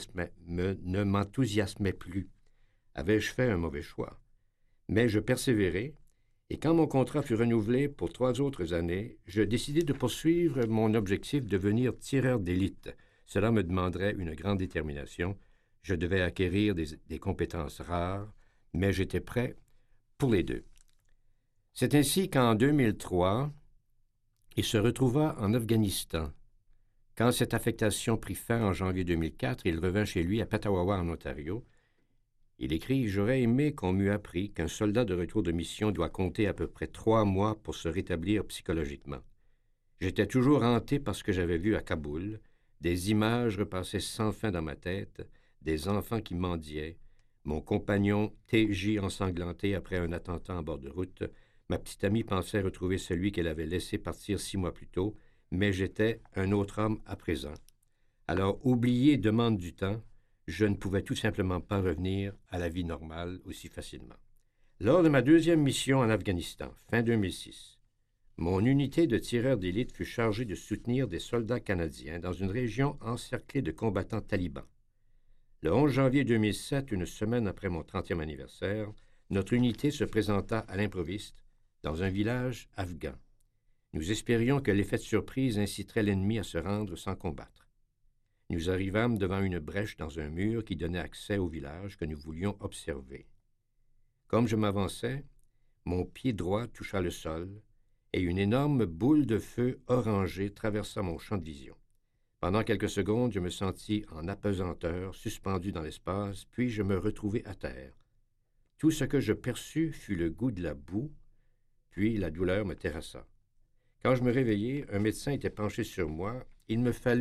Speaker 3: m'enthousiasmait plus. Avais-je fait un mauvais choix? Mais je persévérai, et quand mon contrat fut renouvelé pour 3 autres années, je décidai de poursuivre mon objectif de devenir tireur d'élite. Cela me demanderait une grande détermination. Je devais acquérir des compétences rares, mais j'étais prêt pour les deux. C'est ainsi qu'en 2003, il se retrouva en Afghanistan. Quand cette affectation prit fin en janvier 2004, il revint chez lui à Petawawa, en Ontario. Il écrit « J'aurais aimé qu'on m'eût appris qu'un soldat de retour de mission doit compter à peu près 3 mois pour se rétablir psychologiquement. J'étais toujours hanté par ce que j'avais vu à Kaboul. Des images repassaient sans fin dans ma tête, des enfants qui mendiaient, mon compagnon TJ ensanglanté après un attentat en bord de route. Ma petite amie pensait retrouver celui qu'elle avait laissé partir 6 mois plus tôt, mais j'étais un autre homme à présent. Alors, oublier demande du temps, je ne pouvais tout simplement pas revenir à la vie normale aussi facilement. Lors de ma 2e mission en Afghanistan, fin 2006, mon unité de tireurs d'élite fut chargée de soutenir des soldats canadiens dans une région encerclée de combattants talibans. Le 11 janvier 2007, une semaine après mon 30e anniversaire, notre unité se présenta à l'improviste dans un village afghan. Nous espérions que l'effet de surprise inciterait l'ennemi à se rendre sans combattre. Nous arrivâmes devant une brèche dans un mur qui donnait accès au village que nous voulions observer. Comme je m'avançais, mon pied droit toucha le sol et une énorme boule de feu orangée traversa mon champ de vision. Pendant quelques secondes, je me sentis en apesanteur, suspendu dans l'espace, puis je me retrouvai à terre. Tout ce que je perçus fut le goût de la boue, puis la douleur me terrassa. Quand je me réveillai, un médecin était penché sur moi. Il me fallut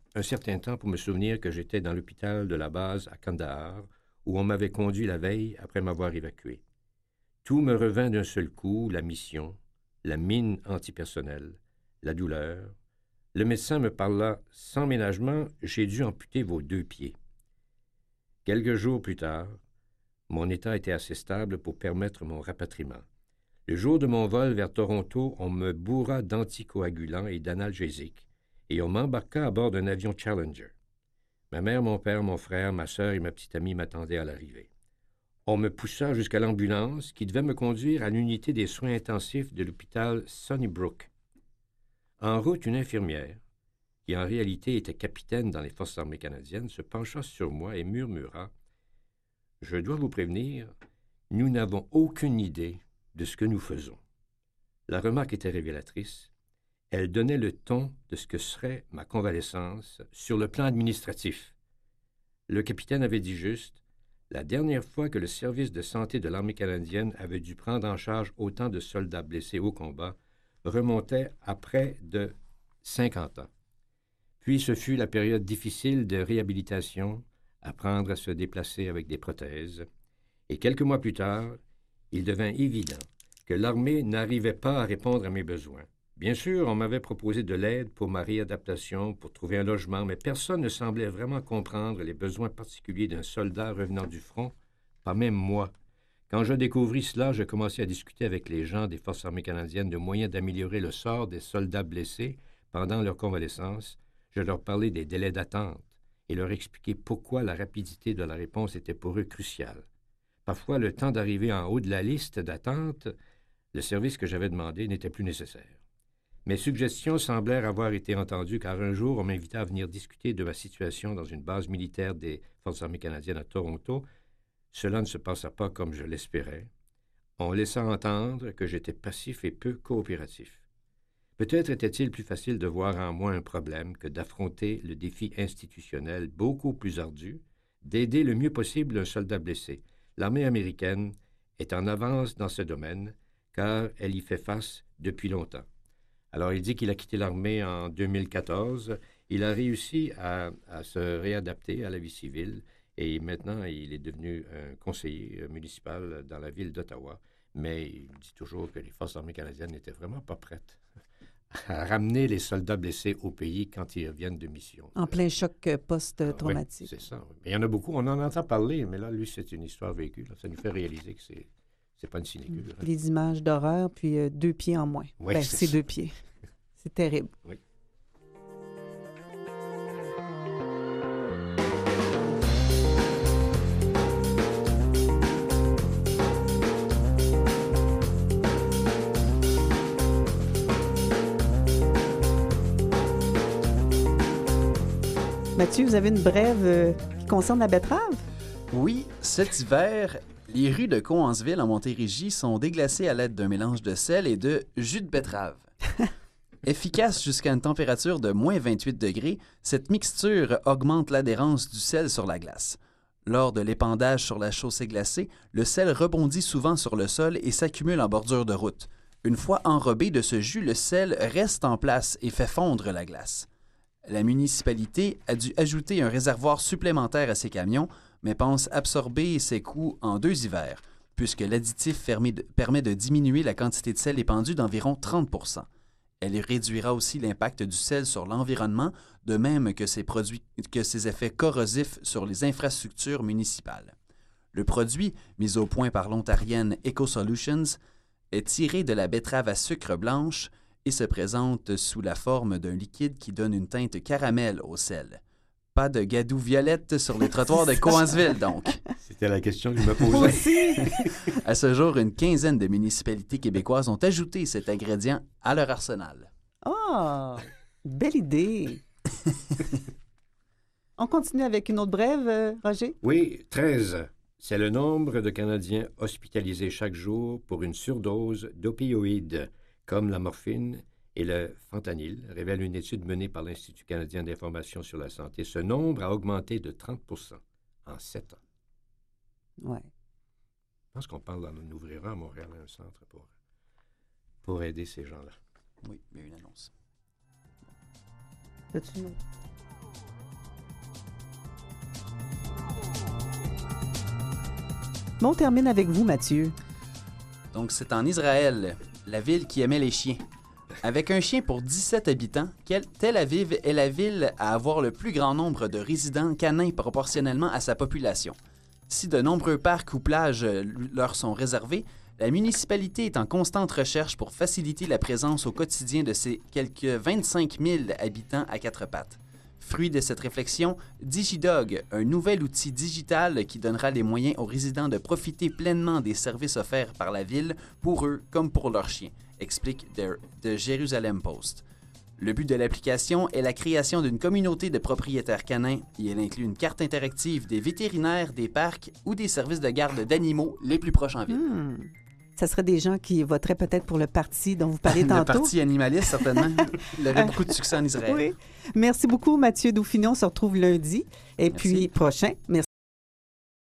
Speaker 3: un certain temps pour me souvenir que j'étais dans l'hôpital de la base à Kandahar, où on m'avait conduit la veille après m'avoir évacué. Tout me revint d'un seul coup, la mission, la mine antipersonnelle, la douleur. Le médecin me parla sans ménagement, j'ai dû amputer vos 2 pieds. Quelques jours plus tard, mon état était assez stable pour permettre mon rapatriement. Le jour de mon vol vers Toronto, on me bourra d'anticoagulants et d'analgésiques, et on m'embarqua à bord d'un avion Challenger. Ma mère, mon père, mon frère, ma sœur et ma petite amie m'attendaient à l'arrivée. On me poussa jusqu'à l'ambulance qui devait me conduire à l'unité des soins intensifs de l'hôpital Sunnybrook. En route, une infirmière, qui en réalité était capitaine dans les Forces armées canadiennes, se pencha sur moi et murmura « Je dois vous prévenir, nous n'avons aucune idée de ce que nous faisons. » La remarque était révélatrice. Elle donnait le ton de ce que serait ma convalescence sur le plan administratif. Le capitaine avait dit juste « La dernière fois que le service de santé de l'armée canadienne avait dû prendre en charge autant de soldats blessés au combat remontait à près de 50 ans. Puis ce fut la période difficile de réhabilitation, apprendre à se déplacer avec des prothèses. Et quelques mois plus tard, il devint évident que l'armée n'arrivait pas à répondre à mes besoins. Bien sûr, on m'avait proposé de l'aide pour ma réadaptation, pour trouver un logement, mais personne ne semblait vraiment comprendre les besoins particuliers d'un soldat revenant du front, pas même moi. Quand je découvris cela, je commençai à discuter avec les gens des Forces armées canadiennes de moyens d'améliorer le sort des soldats blessés pendant leur convalescence. Je leur parlais des délais d'attente et leur expliquai pourquoi la rapidité de la réponse était pour eux cruciale. Parfois, le temps d'arriver en haut de la liste d'attente, le service que j'avais demandé n'était plus nécessaire. Mes suggestions semblèrent avoir été entendues car un jour, on m'invita à venir discuter de ma situation dans une base militaire des Forces armées canadiennes à Toronto. Cela ne se passa pas comme je l'espérais. On laissa entendre que j'étais passif et peu coopératif. Peut-être était-il plus facile de voir en moi un problème que d'affronter le défi institutionnel beaucoup plus ardu, d'aider le mieux possible un soldat blessé. L'armée américaine est en avance dans ce domaine, car elle y fait face depuis longtemps. Alors, il dit qu'il a quitté l'armée en 2014. Il a réussi à se réadapter à la vie civile et maintenant, il est devenu un conseiller municipal dans la ville d'Ottawa. Mais il dit toujours que les Forces armées canadiennes n'étaient vraiment pas prêtes à ramener les soldats blessés au pays quand ils reviennent de mission.
Speaker 1: En plein choc post-traumatique.
Speaker 3: Oui, c'est ça. Mais il y en a beaucoup, on en entend parler, mais là, lui, c'est une histoire vécue. Là. Ça nous fait réaliser que c'est pas une sinecure. Hein.
Speaker 1: Les images d'horreur, puis 2 pieds en moins.
Speaker 3: Oui,
Speaker 1: c'est 2 pieds. C'est terrible.
Speaker 3: Oui.
Speaker 1: Mathieu, vous avez une brève qui concerne la betterave?
Speaker 2: Oui, cet hiver, les rues de Cohansville en Montérégie sont déglacées à l'aide d'un mélange de sel et de jus de betterave. Efficace jusqu'à une température de moins 28 degrés, cette mixture augmente l'adhérence du sel sur la glace. Lors de l'épandage sur la chaussée glacée, le sel rebondit souvent sur le sol et s'accumule en bordure de route. Une fois enrobé de ce jus, le sel reste en place et fait fondre la glace. La municipalité a dû ajouter un réservoir supplémentaire à ses camions, mais pense absorber ses coûts en 2 hivers, puisque l'additif permet de diminuer la quantité de sel épandue d'environ 30 %. Elle réduira aussi l'impact du sel sur l'environnement, de même que ses effets corrosifs sur les infrastructures municipales. Le produit, mis au point par l'Ontarienne EcoSolutions, est tiré de la betterave à sucre blanche et se présente sous la forme d'un liquide qui donne une teinte caramel au sel. Pas de gadoue violette sur les trottoirs de Cohansville, donc.
Speaker 3: C'était la question que je me posais.
Speaker 2: À ce jour, une quinzaine de municipalités québécoises ont ajouté cet ingrédient à leur arsenal.
Speaker 1: Ah, belle idée. On continue avec une autre brève, Roger?
Speaker 3: Oui, 13. C'est le nombre de Canadiens hospitalisés chaque jour pour une surdose d'opioïdes, comme la morphine et le fentanyl, révèle une étude menée par l'Institut canadien d'information sur la santé. Ce nombre a augmenté de 30 % en 7 ans.
Speaker 1: Oui.
Speaker 3: Je pense qu'on parle d'en ouvrir à Montréal, un centre pour aider ces gens-là.
Speaker 2: Oui, il y a une annonce.
Speaker 1: As-tu une autre? On termine avec vous, Mathieu.
Speaker 2: Donc, c'est en Israël, la ville qui aimait les chiens. Avec un chien pour 17 habitants, Tel Aviv est la ville à avoir le plus grand nombre de résidents canins proportionnellement à sa population. Si de nombreux parcs ou plages leur sont réservés, la municipalité est en constante recherche pour faciliter la présence au quotidien de ses quelques 25 000 habitants à quatre pattes. Fruit de cette réflexion, DigiDog, un nouvel outil digital qui donnera les moyens aux résidents de profiter pleinement des services offerts par la ville pour eux comme pour leurs chiens, explique The Jerusalem Post. Le but de l'application est la création d'une communauté de propriétaires canins et elle inclut une carte interactive des vétérinaires, des parcs ou des services de garde d'animaux les plus proches en ville.
Speaker 1: Ça serait des gens qui voteraient peut-être pour le parti dont vous parlez tantôt.
Speaker 2: Le parti animaliste, certainement. Il aurait beaucoup de succès en Israël.
Speaker 1: Oui. Merci beaucoup, Mathieu Dauphiné. On se retrouve lundi. Et puis prochain. Merci.